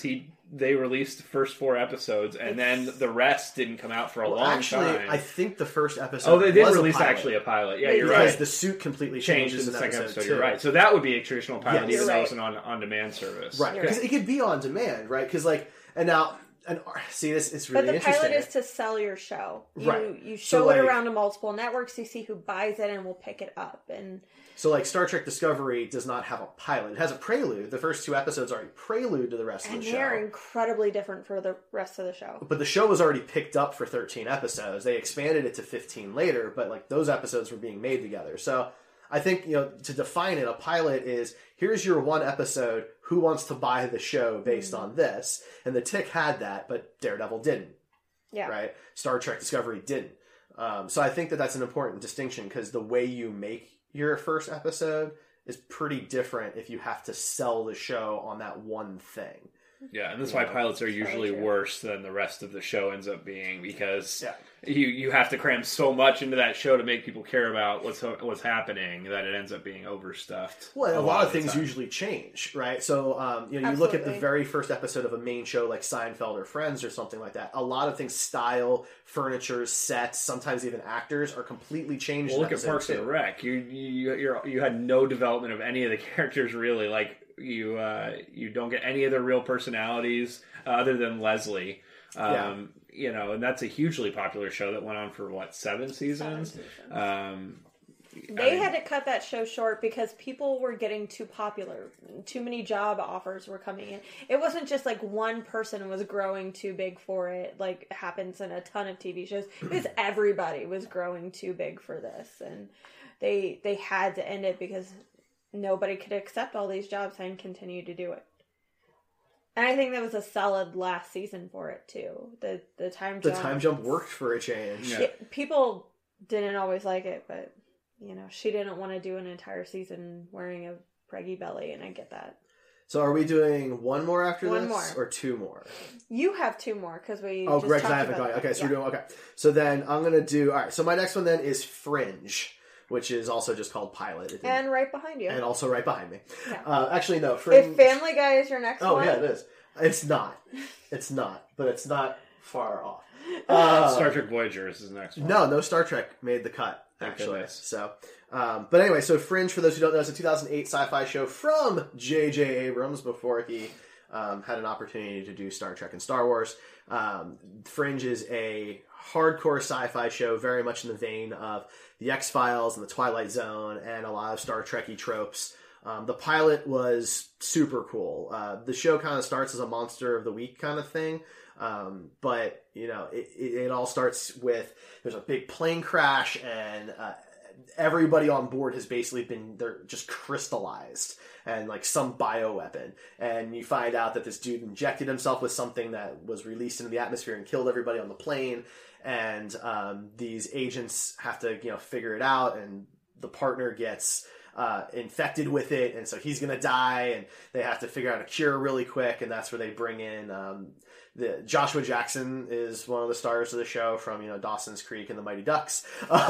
they released the first four episodes, and then the rest didn't come out for a well, long actually, time. I think the first episode. Oh, they did was release a pilot, actually a pilot. Yeah, They you're did. right. because the suit completely Changed changes in the in second episode episode. two. You're right. So that would be a traditional pilot, Yes. even though You're it was an on on demand service. Right, You're because right. it could be on demand, right? Because like, and now, and see this, it's really But the interesting. pilot is to sell your show. You, Right. You So, show it like- around to multiple networks. You see who buys it and will pick it up. And So, like, Star Trek Discovery does not have a pilot. It has a prelude. The first two episodes are a prelude to the rest and of the they're show. incredibly different for the rest of the show. But the show was already picked up for thirteen episodes. They expanded it to fifteen later, but, like, those episodes were being made together. So, I think, you know, to define it, a pilot is, here's your one episode, who wants to buy the show based Mm-hmm. on this? And the Tick had that, but Daredevil didn't. Yeah. Right? Star Trek Discovery didn't. Um, so I think that that's an important distinction because the way you make your first episode is pretty different if you have to sell the show on that one thing. Yeah, and that's why pilots are usually true. worse than the rest of the show ends up being, because Yeah. you you have to cram so much into that show to make people care about what's what's happening that it ends up being overstuffed. Well, and a, lot, of the things time. usually change, right? So, um, you know, you look at the Absolutely. very first episode of a main show like Seinfeld or Friends or something like that. A lot of things, style, furniture, sets, sometimes even actors, are completely changed. Well, in look at episode Parks two. and Rec. You you you're, you had no development of any of the characters really. Like you uh, you don't get any of their real personalities uh, other than Leslie. Um, You know, and that's a hugely popular show that went on for what seven seasons. Seven seasons. Um, They I mean- had to cut that show short because people were getting too popular. Too many job offers were coming in. It wasn't just like one person was growing too big for it, like happens in a ton of T V shows. It was everybody was growing too big for this, and they they had to end it because nobody could accept all these jobs and continue to do it. And I think that was a solid last season for it too. The the time The jump. time jump worked for a change. Yeah. It- people didn't always like it, but you know, she didn't want to do an entire season wearing a preggy belly, and I get that. So are we doing one more after One this? more. Or two more? You have two more because we. Oh, just Greg, I talked haven't about gone. that. Okay, so Yeah. we're doing, okay. So then I'm going to do, all right, so my next one then is Fringe, which is also just called Pilot. It didn't- And right behind you. and also right behind me. Yeah. Uh, actually, no, Fringe. If Family Guy is your next Oh, one, yeah, it is. It's not. It's not, but it's not far off. Uh, Star Trek Voyager is his next one. No, no Star Trek made the cut, Thank actually. goodness. So, um, but anyway, so Fringe, for those who don't know, is a two thousand eight sci-fi show from J J Abrams before he um, had an opportunity to do Star Trek and Star Wars. Um, Fringe is a hardcore sci-fi show, very much in the vein of the X-Files and the Twilight Zone and a lot of Star Trek-y tropes. Um, the pilot was super cool. Uh, the show kind of starts as a Monster of the Week kind of thing. Um, but, you know, it, it, it all starts with, there's a big plane crash and, uh, everybody on board has basically been, they're just crystallized and like some bioweapon. And you find out that this dude injected himself with something that was released into the atmosphere and killed everybody on the plane. And, um, these agents have to, you know, figure it out, and the partner gets, uh, infected with it. And so he's going to die, and they have to figure out a cure really quick. And that's where they bring in, um, the Joshua Jackson is one of the stars of the show from, you know, Dawson's Creek and the Mighty Ducks. Um,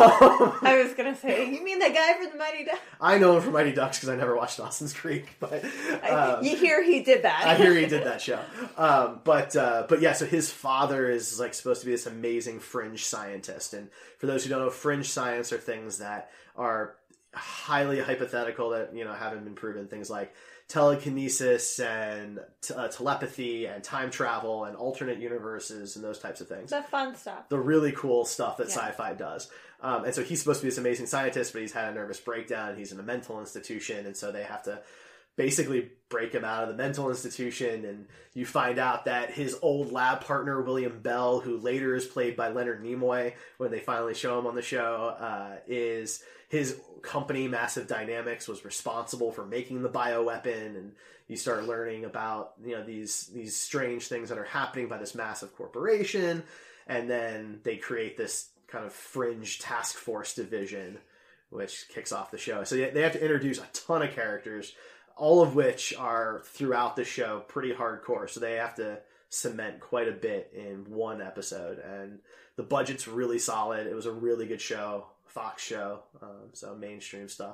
I was gonna say, you mean the guy from the Mighty Ducks? I know him from Mighty Ducks because I never watched Dawson's Creek, but um, you hear he did that? I hear he did that show. Um, but uh, but yeah, so his father is like supposed to be this amazing fringe scientist, and for those who don't know, fringe science are things that are highly hypothetical that, you know, haven't been proven. Things like telekinesis and t- uh, telepathy and time travel and alternate universes and those types of things. The fun stuff. The really cool stuff that Yeah. sci-fi does. Um, and so he's supposed to be this amazing scientist, but he's had a nervous breakdown. He's in a mental institution, and so they have to basically break him out of the mental institution. And you find out that his old lab partner, William Bell, who later is played by Leonard Nimoy when they finally show him on the show, uh, is his company, Massive Dynamics, was responsible for making the bioweapon. And you start learning about, you know, these these strange things that are happening by this massive corporation. And then they create this kind of fringe task force division, which kicks off the show. So they have to introduce a ton of characters, all of which are throughout the show pretty hardcore. So they have to cement quite a bit in one episode. And the budget's really solid. It was a really good show, Fox show, um, so mainstream stuff.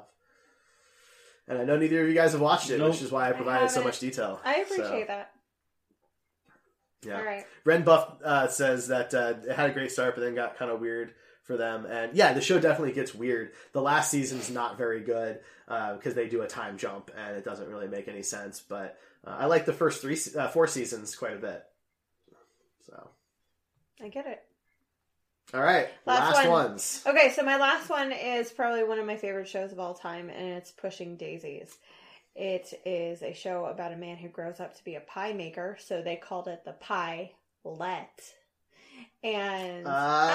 And I know neither of you guys have watched it, Nope. which is why I I provided so haven't. much detail. I appreciate So, that. Yeah. All right. Ren Buff uh, says that uh, it had a great start, but then got kind of weird for them. And yeah, the show definitely gets weird. The last season's not very good because uh, they do a time jump, and it doesn't really make any sense. But uh, I like the first three, uh, four seasons quite a bit. So I get it. All right, Last last one. ones. Okay, so my last one is probably one of my favorite shows of all time, and it's Pushing Daisies. It is a show about a man who grows up to be a pie maker, so they called it the Pie-Let. And Uh...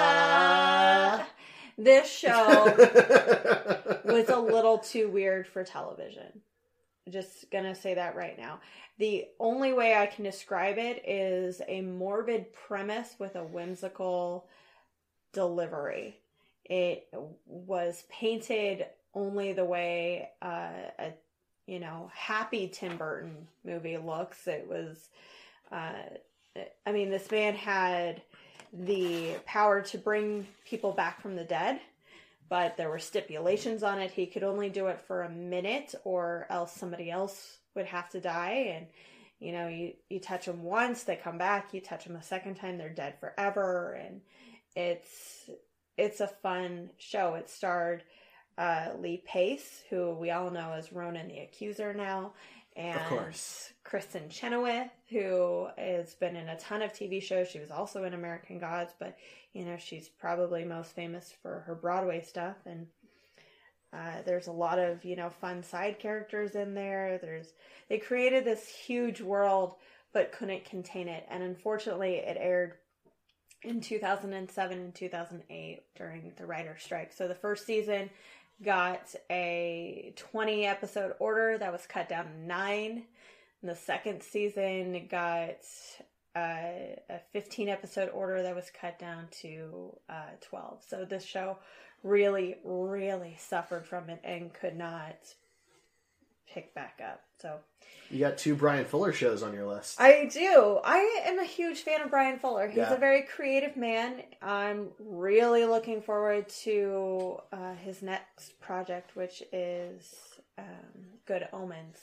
uh, this show was a little too weird for television. Just gonna say that right now. The only way I can describe it is a morbid premise with a whimsical delivery. It was painted only the way uh, a you know happy Tim Burton movie looks. It was, uh, I mean, this man had the power to bring people back from the dead, but there were stipulations on it. He could only do it for a minute, or else somebody else would have to die. And you know, you you touch them once, they come back. You touch them a second time, they're dead forever. And It's it's a fun show. It starred uh, Lee Pace, who we all know as Ronan the Accuser now, and Of course. Kristen Chenoweth, who has been in a ton of T V shows. She was also in American Gods, but you know she's probably most famous for her Broadway stuff. And uh, there's a lot of you know fun side characters in there. There's they created this huge world, but couldn't contain it, and unfortunately, it aired in two thousand seven and two thousand eight during the writer's strike. So the first season got a twenty episode order that was cut down to nine. And the second season got uh, a fifteen episode order that was cut down to uh, twelve. So this show really, really suffered from it and could not pick back up. So You got two Brian Fuller shows on your list. I do. I am a huge fan of Brian Fuller. He's Yeah. a very creative man. I'm really looking forward to uh, his next project, which is um, Good Omens.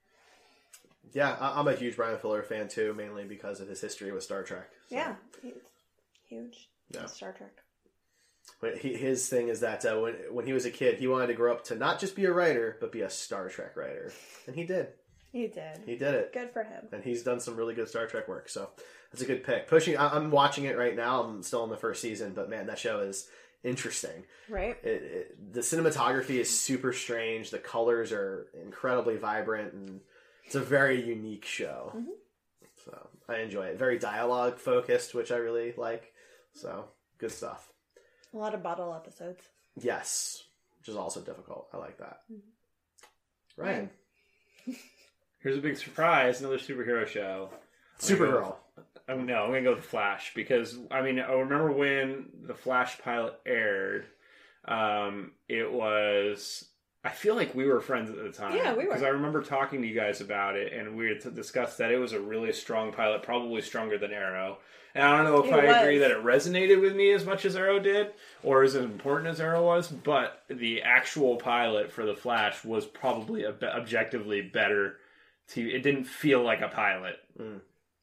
Yeah, I- I'm a huge Brian Fuller fan too, mainly because of his history with Star Trek. So, Yeah, he's huge. Yeah. Star Trek. but he, his thing is that uh, when when he was a kid, he wanted to grow up to not just be a writer, but be a Star Trek writer, and he did. He did. He did it. Good for him. And he's done some really good Star Trek work, so that's a good pick. Pushing, I- I'm watching it right now. I'm still in the first season, but man, that show is interesting. Right? It, it, the cinematography is super strange. The colors are incredibly vibrant, and it's a very unique show. Mhm. So I enjoy it. Very dialogue focused, which I really like. So good stuff. A lot of bottle episodes. Yes, which is also difficult. I like that. Mm-hmm. Ryan, Here's a big surprise: another superhero show. Supergirl. Oh no, I'm gonna go with the Flash because I mean I remember when the Flash pilot aired. Um, it was. I feel like we were friends at the time. Yeah, we were. Because I remember talking to you guys about it, and we had to discuss that it was a really strong pilot, probably stronger than Arrow. And I don't know if It I was. agree that it resonated with me as much as Arrow did, or as important as Arrow was, but the actual pilot for the Flash was probably a be- objectively better. To it didn't feel like a pilot. Mm.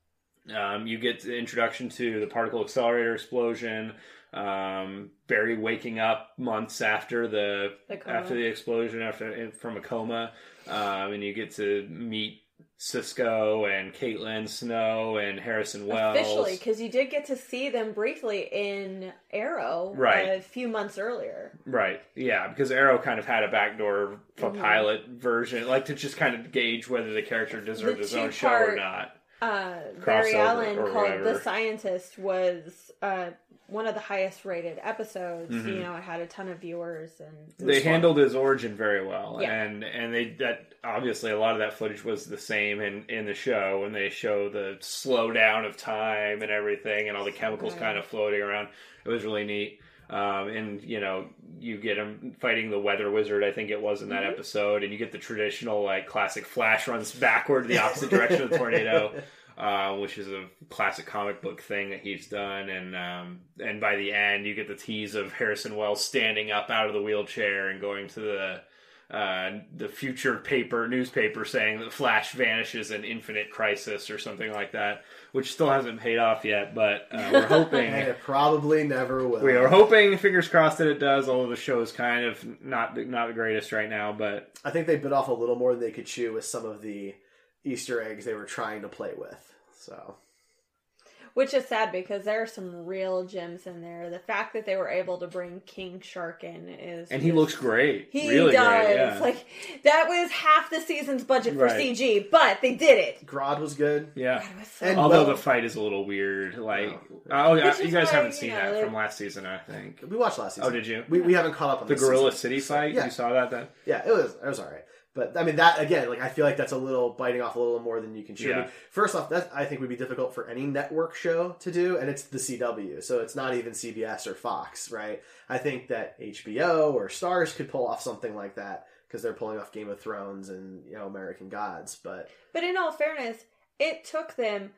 Um, you get the introduction to the particle accelerator explosion. Um, Barry waking up months after the, The coma. after the explosion, after from a coma, um, and you get to meet Cisco and Caitlin Snow and Harrison Wells. Officially, because you did get to see them briefly in Arrow Right. a few months earlier. Right, yeah, because Arrow kind of had a backdoor for Mhm. pilot version, like to just kind of gauge whether the character deserved The his own show or two-part not. Uh, Barry Crossover Allen or called whatever. The Scientist was uh, one of the highest rated episodes. Mhm. You know, it had a ton of viewers, and It was They fun. handled his origin very well, Yeah. and and they that obviously a lot of that footage was the same in in the show when they show the slowdown of time and everything, and all the chemicals Right. kind of floating around. It was really neat. Um, and you know, you get him fighting the weather wizard, I think it was in that Mhm. episode, and you get the traditional like classic Flash runs backward the opposite direction of the tornado. Uh, which is a classic comic book thing that he's done, and um, and by the end you get the tease of Harrison Wells standing up out of the wheelchair and going to the uh, the future paper newspaper saying that Flash vanishes in Infinite Crisis or something like that, which still hasn't paid off yet. But uh, we're hoping And it probably never will. we are hoping, fingers crossed, that it does. Although the show is kind of not not the greatest right now, but I think they bit off a little more than they could chew with some of the Easter eggs they were trying to play with. So. Which is sad because there are some real gems in there. The fact that they were able to bring King Shark in is... and he just, looks great. He really does. Great, yeah. Like, that was half the season's budget for Right. C G, but they did it. Grodd was good. Yeah. God, it was so And Although well- the fight is a little weird. Like, No. oh yeah, Which you is guys why, haven't you seen know, that they're- from last season, I think. We watched last season. Oh, did you? We, we haven't caught up on The this Gorilla season. City So, fight? yeah. You saw that then? Yeah, it was it was all right. But, I mean, that, again, like I feel like that's a little biting off a little more than you can chew. I Yeah. mean, first off, that I think would be difficult for any network show to do, and it's the C W, so it's not even C B S or Fox, right? I think that H B O or Starz could pull off something like that, because they're pulling off Game of Thrones and, you know, American Gods, but... But in all fairness, it took them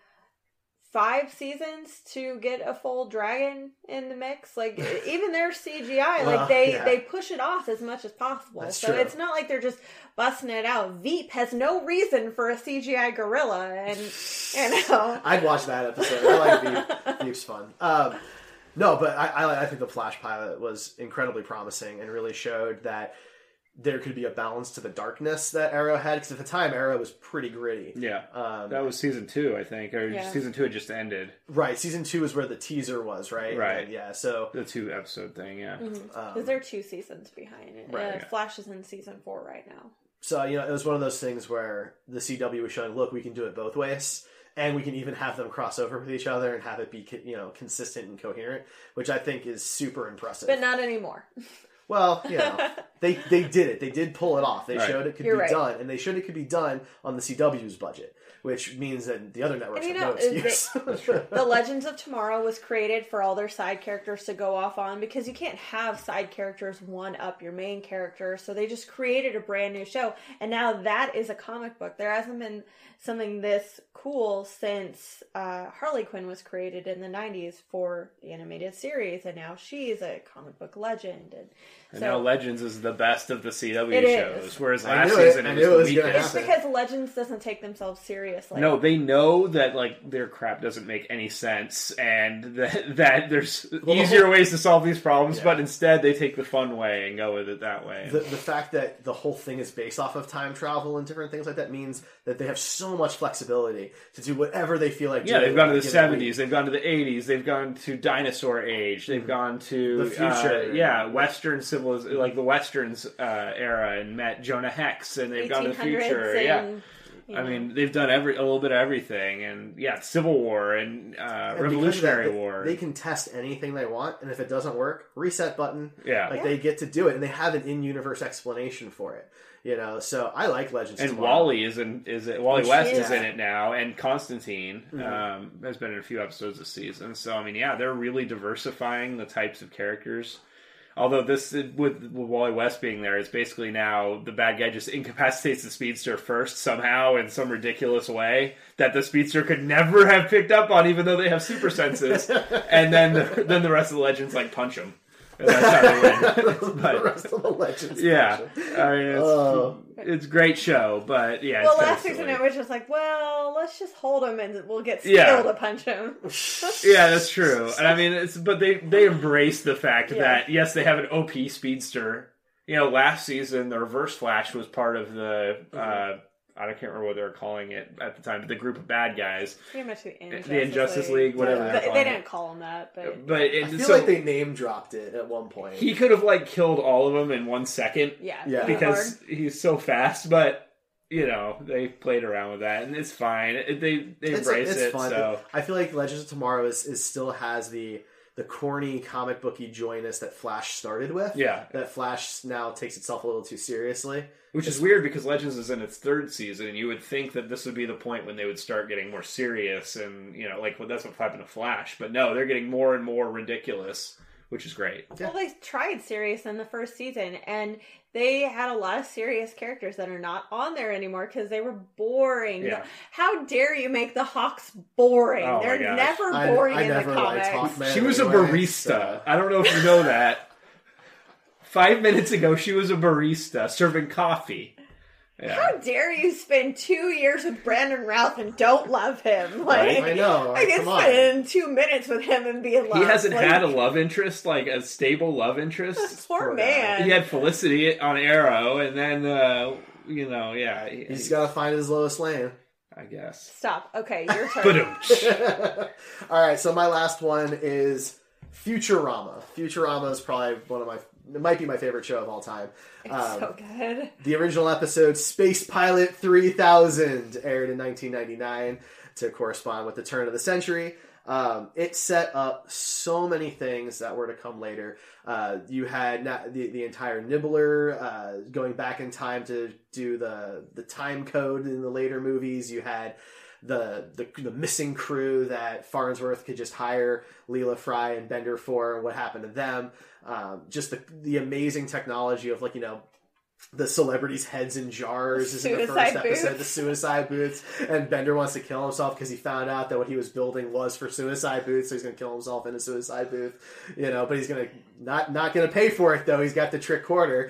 five seasons to get a full dragon in the mix. Like, even their C G I, Well, like, they, yeah. they push it off as much as possible. That's so true. it's not like they're just busting it out. Veep has no reason for a C G I gorilla, and, you know... I'd watch that episode. I like Veep. Veep's fun. Um, no, but I, I, I think the Flash pilot was incredibly promising and really showed that there could be a balance to the darkness that Arrow had, because at the time Arrow was pretty gritty. Yeah. Um, That was season two, I think. Or Yeah. season two had just ended. right. Season two is where the teaser was, right? Right. And yeah. So The two episode thing, yeah. Because um, there are two seasons behind it. Right, uh, yeah. Flash is in season four right now. so you know, it was one of those things where the C W was showing, look, we can do it both ways, and we can even have them cross over with each other and have it be, you know, consistent and coherent, which I think is super impressive. But not anymore. Well, you know, they they did it. They did pull it off. They Right. showed it could You're be right. done, and they showed it could be done on the C W's budget, which means that the other networks And you have know, no excuse. The Legends of Tomorrow was created for all their side characters to go off on, because you can't have side characters one up your main character. So they just created a brand new show, and now that is a comic book. There hasn't been something this cool since uh, Harley Quinn was created in the nineties for the animated series, and now she's a comic book legend. And, And so now Legends is the best of the C W It shows, is. whereas I last knew it. season I it knew it was was the gonna weakest. it's happen. because Legends doesn't take themselves seriously. No, they know that like their crap doesn't make any sense, and that, that there's Well, the easier whole- ways to solve these problems, Yeah. but instead they take the fun way and go with it that way. the, the fact that the whole thing is based off of time travel and different things like that means that they have so much flexibility to do whatever they feel like yeah, doing they've gone to on a the given seventies, week. they've gone to the eighties, they've gone to dinosaur age, they've gone to The future. uh, yeah, Western civilization, like the Westerns uh, era, and met Jonah Hex, and they've gone to the future. and, Yeah, you I know. mean, they've done every a little bit of everything, and yeah, Civil War and uh, And because of Revolutionary that, they- War. They can test anything they want, and if it doesn't work, reset button. Yeah. Like Yeah. they get to do it, and they have an in-universe explanation for it. You know, so I like Legends. of And Tomorrow. Wally is in is it Wally Which West is- is in it now, and Constantine Mm-hmm. um, has been in a few episodes this season. So I mean, yeah, they're really diversifying the types of characters. Although this with, with Wally West being there, it's basically now the bad guy just incapacitates the speedster first somehow in some ridiculous way that the speedster could never have picked up on, even though they have super senses. And then the, then the rest of the legends like punch him. And that's how they win. the But- rest of the Legends. Yeah, version. I mean, it's, Oh. it's a great show, but yeah. Well, it's kinda last season silly. it was just like, well, let's just hold him and we'll get Steel Yeah. to punch him. Yeah, that's true. And I mean, it's but they they embrace the fact Yeah. that yes, they have an O P speedster. You know, last season the Reverse Flash was part of the uh, I can't remember what they were calling it at the time, but the group of bad guys, Pretty much the Injustice, the Injustice League, whatever Yeah. they're They, calling they it. didn't call him that, but But I it, feel so like they name dropped it at one point. he could have like killed all of them in one second yeah, Yeah. pretty because hard. he's so fast. But you know, they played around with that, and it's fine. It, they they It's, embrace it's it. fun. So I feel like Legends of Tomorrow is, is still has the the corny comic booky joyness that Flash started with. yeah, That Flash now takes itself a little too seriously. which is weird because Legends is in its third season, and you would think that this would be the point when they would start getting more serious, and you know, like well, that's what happened to Flash. But no, they're getting more and more ridiculous, which is great. Well, they tried serious in the first season, and they had a lot of serious characters that are not on there anymore because they were boring. Yeah. How dare you make the Hawks boring? Oh my They're gosh. never I- boring I in never the liked comics. Hawkman She was a anyway, barista. so- I don't know if you know that. Five minutes ago, she was a barista serving coffee. Yeah. How dare you spend two years with Brandon Routh and don't love him? Like, Right? I know. I can Come on. spend two minutes with him and be in love. He hasn't like, had a love interest, like a stable love interest. Poor Poor man. guy. He had Felicity on Arrow, and then, uh, you know, yeah. he- He's got to find his Lois Lane. I guess. Stop. Okay, your turn. Ba-dum. All right, so my last one is Futurama. Futurama is probably one of my, it might be my favorite show of all time. It's Um, so good. The original episode, Space Pilot three thousand, aired in nineteen ninety-nine to correspond with the turn of the century. Um, it set up so many things that were to come later. Uh, you had na- the, the entire Nibbler uh, going back in time to do the, the time code in the later movies. You had the, the the missing crew that Farnsworth could just hire Leela Fry and Bender for, and what happened to them. Um, just the the amazing technology of, like, you know, the celebrities' heads in jars is in the first Suicide episode, boots. the suicide boots, and Bender wants to kill himself because he found out that what he was building was for suicide boots, so he's going to kill himself in a suicide booth, you know, but he's going to, not not going to pay for it, though. He's got the trick quarter.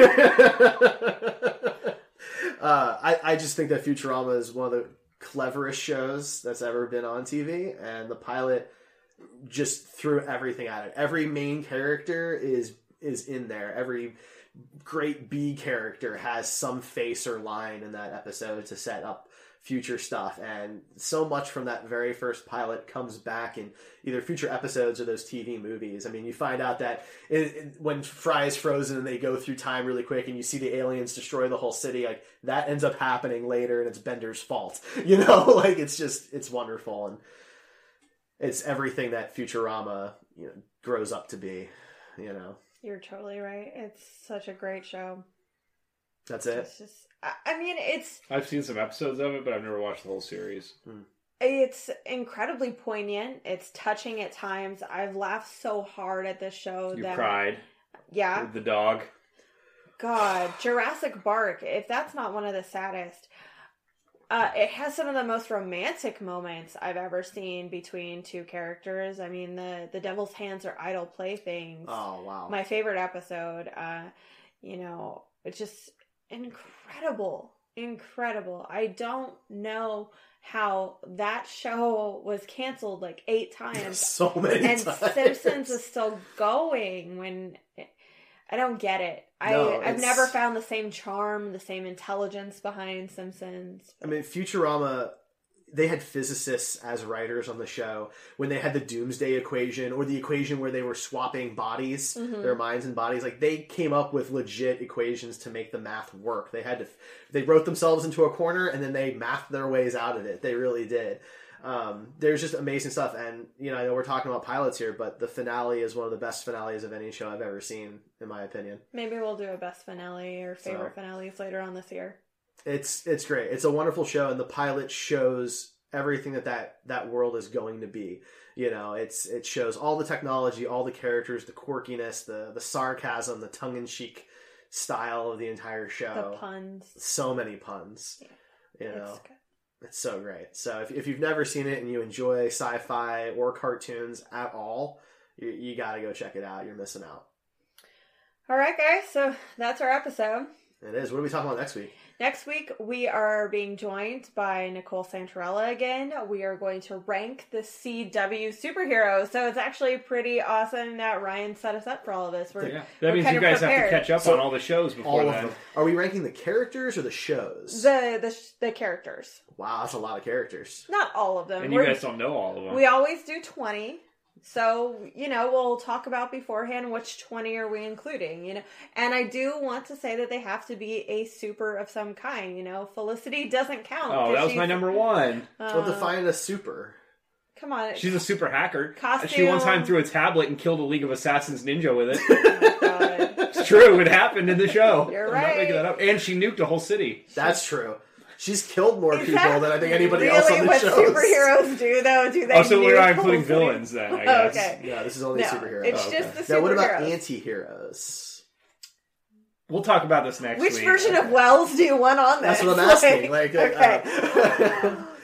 uh, I, I just think that Futurama is one of the cleverest shows that's ever been on T V, and the pilot just threw everything at it. Every main character is is in there. Every great B character has some face or line in that episode to set up future stuff, and so much from that very first pilot comes back in either future episodes or those T V movies. I mean, you find out that it, it, when Fry is frozen and they go through time really quick and you see the aliens destroy the whole city, like, that ends up happening later and it's Bender's fault. You know, like, it's just, it's wonderful, and it's everything that Futurama, you know, grows up to be, you know. You're totally right. It's such a great show. That's it. It's just, I, I mean, it's I've seen some episodes of it, but I've never watched the whole series. it's incredibly poignant. It's touching at times. I've laughed so hard at this show You that cried yeah, with the dog. God, Jurassic Bark. If that's not one of the saddest, uh, it has some of the most romantic moments I've ever seen between two characters. I mean, the the Devil's Hands are idle playthings. Oh, wow. My favorite episode. Uh, you know, it's just incredible, incredible. I don't know how that show was canceled like eight times. So many And times. Simpsons is still going when I don't get it. No, I I've it's- never found the same charm, the same intelligence behind Simpsons. I mean, Futurama, they had physicists as writers on the show when they had the doomsday equation, or the equation where they were swapping bodies, Mhm. their minds and bodies. Like, they came up with legit equations to make the math work. They had to, they wrote themselves into a corner and then they mathed their ways out of it. They really did. Um, there's just amazing stuff. And, you know, I know we're talking about pilots here, but the finale is one of the best finales of any show I've ever seen, in my opinion. Maybe we'll do a best finale or favorite So. finales later on this year. It's it's great. It's a wonderful show, and the pilot shows everything that, that that world is going to be. You know, it's it shows all the technology, all the characters, the quirkiness, the the sarcasm, the tongue in cheek style of the entire show. The puns. So many puns. Yeah, You know, It's good. it's so great. So if if you've never seen it and you enjoy sci-fi or cartoons at all, you you got to go check it out. You're missing out. All right, guys. So that's our episode. It is. What are we talking about next week? Next week, we are being joined by Nicole Santarella again. We are going to rank the C W superheroes. So it's actually pretty awesome that Ryan set us up for all of this. We're, Yeah. we're That means kind you of guys have prepared. to catch up So, on all the shows before All of then. them. Are we ranking the characters or the shows? The, the the characters. Wow, that's a lot of characters. Not all of them. And you We're- guys don't know all of them. we always do twenty. So, you know, we'll talk about beforehand which twenty are we including, you know. And I do want to say that they have to be a super of some kind, you know. Felicity doesn't count. oh, 'cause that was she's- my number one. uh, Well, define a super. Come on. She's a super hacker. Costume. She one time threw a tablet and killed a League of Assassins ninja with it. Oh my God. It's true. It happened in the show. You're I'm right. not making that up. And she nuked a whole city. That's true. She's killed more Is people that than I think anybody really else on the what show. superheroes do, though? Do they Oh, so we're nuke not including whole cities? villains then, I Oh, guess. okay. Yeah, this is only No, superheroes. it's Oh, just okay. the Now, what about superheroes. anti-heroes? We'll talk about this next Which week. version of Wells do you want on this? That's what I'm asking. Like, okay. uh,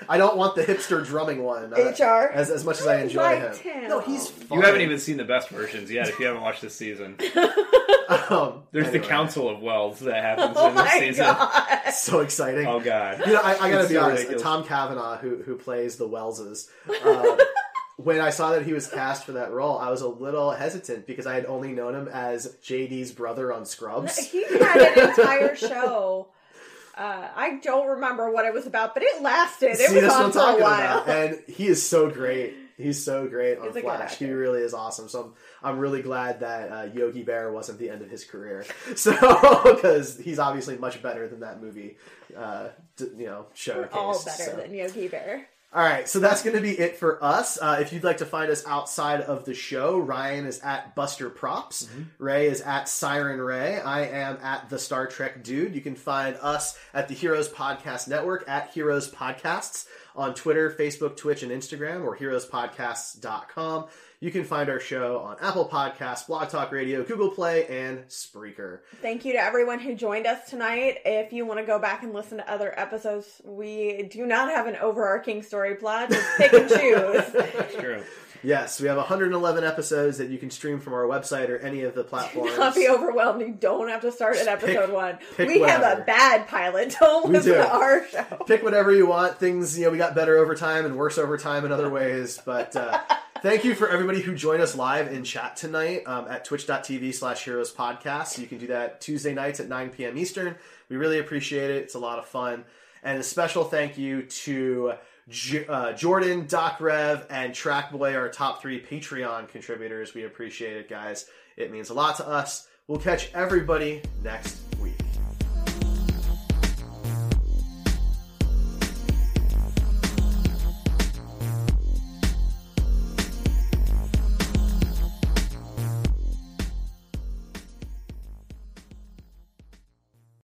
I don't want the hipster drumming one. Uh, H R as as much as I enjoy liked him. him. No, he's fun. You haven't even seen the best versions yet if you haven't watched this season. Um, There's anyway. the Council of Wells that happens Oh in this my season. god! So exciting. Oh god. You know, I, I gotta It's be so honest. ridiculous. Tom Cavanaugh, who who plays the Wellses, uh, when I saw that he was cast for that role, I was a little hesitant because I had only known him as J D's brother on Scrubs. He had an entire show. Uh, I don't remember what it was about, but it lasted. It See, was that's what on I'm for a talking while. about, and he is so great. He's so great on He's a good Flash. He actor. really is awesome. So I'm, I'm really glad that uh, Yogi Bear wasn't the end of his career. So because he's obviously much better than that movie, uh, d- you know, showcased. All better so. than Yogi Bear. All right, so that's going to be it for us. Uh, if you'd like to find us outside of the show, Ryan is at Buster Props. Mm-hmm. Ray is at Siren Ray. I am at the Star Trek Dude. You can find us at the Heroes Podcast Network at Heroes Podcasts on Twitter, Facebook, Twitch, and Instagram, or heroes podcasts dot com. You can find our show on Apple Podcasts, Blog Talk Radio, Google Play, and Spreaker. Thank you to everyone who joined us tonight. If you want to go back and listen to other episodes, we do not have an overarching story plot. Just pick and choose. That's true. Yes, we have one hundred eleven episodes that you can stream from our website or any of the platforms. Do not be overwhelmed. You don't have to start at episode pick- one. pick We have whatever. a bad pilot. Don't We listen do. to our show. Pick whatever you want. Things, you know, we got better over time and worse over time in other ways. But uh, thank you for everybody who joined us live in chat tonight um, at twitch.tv slash heroes podcast. You can do that Tuesday nights at nine p.m. Eastern. We really appreciate it. It's a lot of fun. And a special thank you to J- uh, Jordan, Doc Rev, and Trackboy, our top three Patreon contributors. We appreciate it, guys. It means a lot to us. We'll catch everybody next week.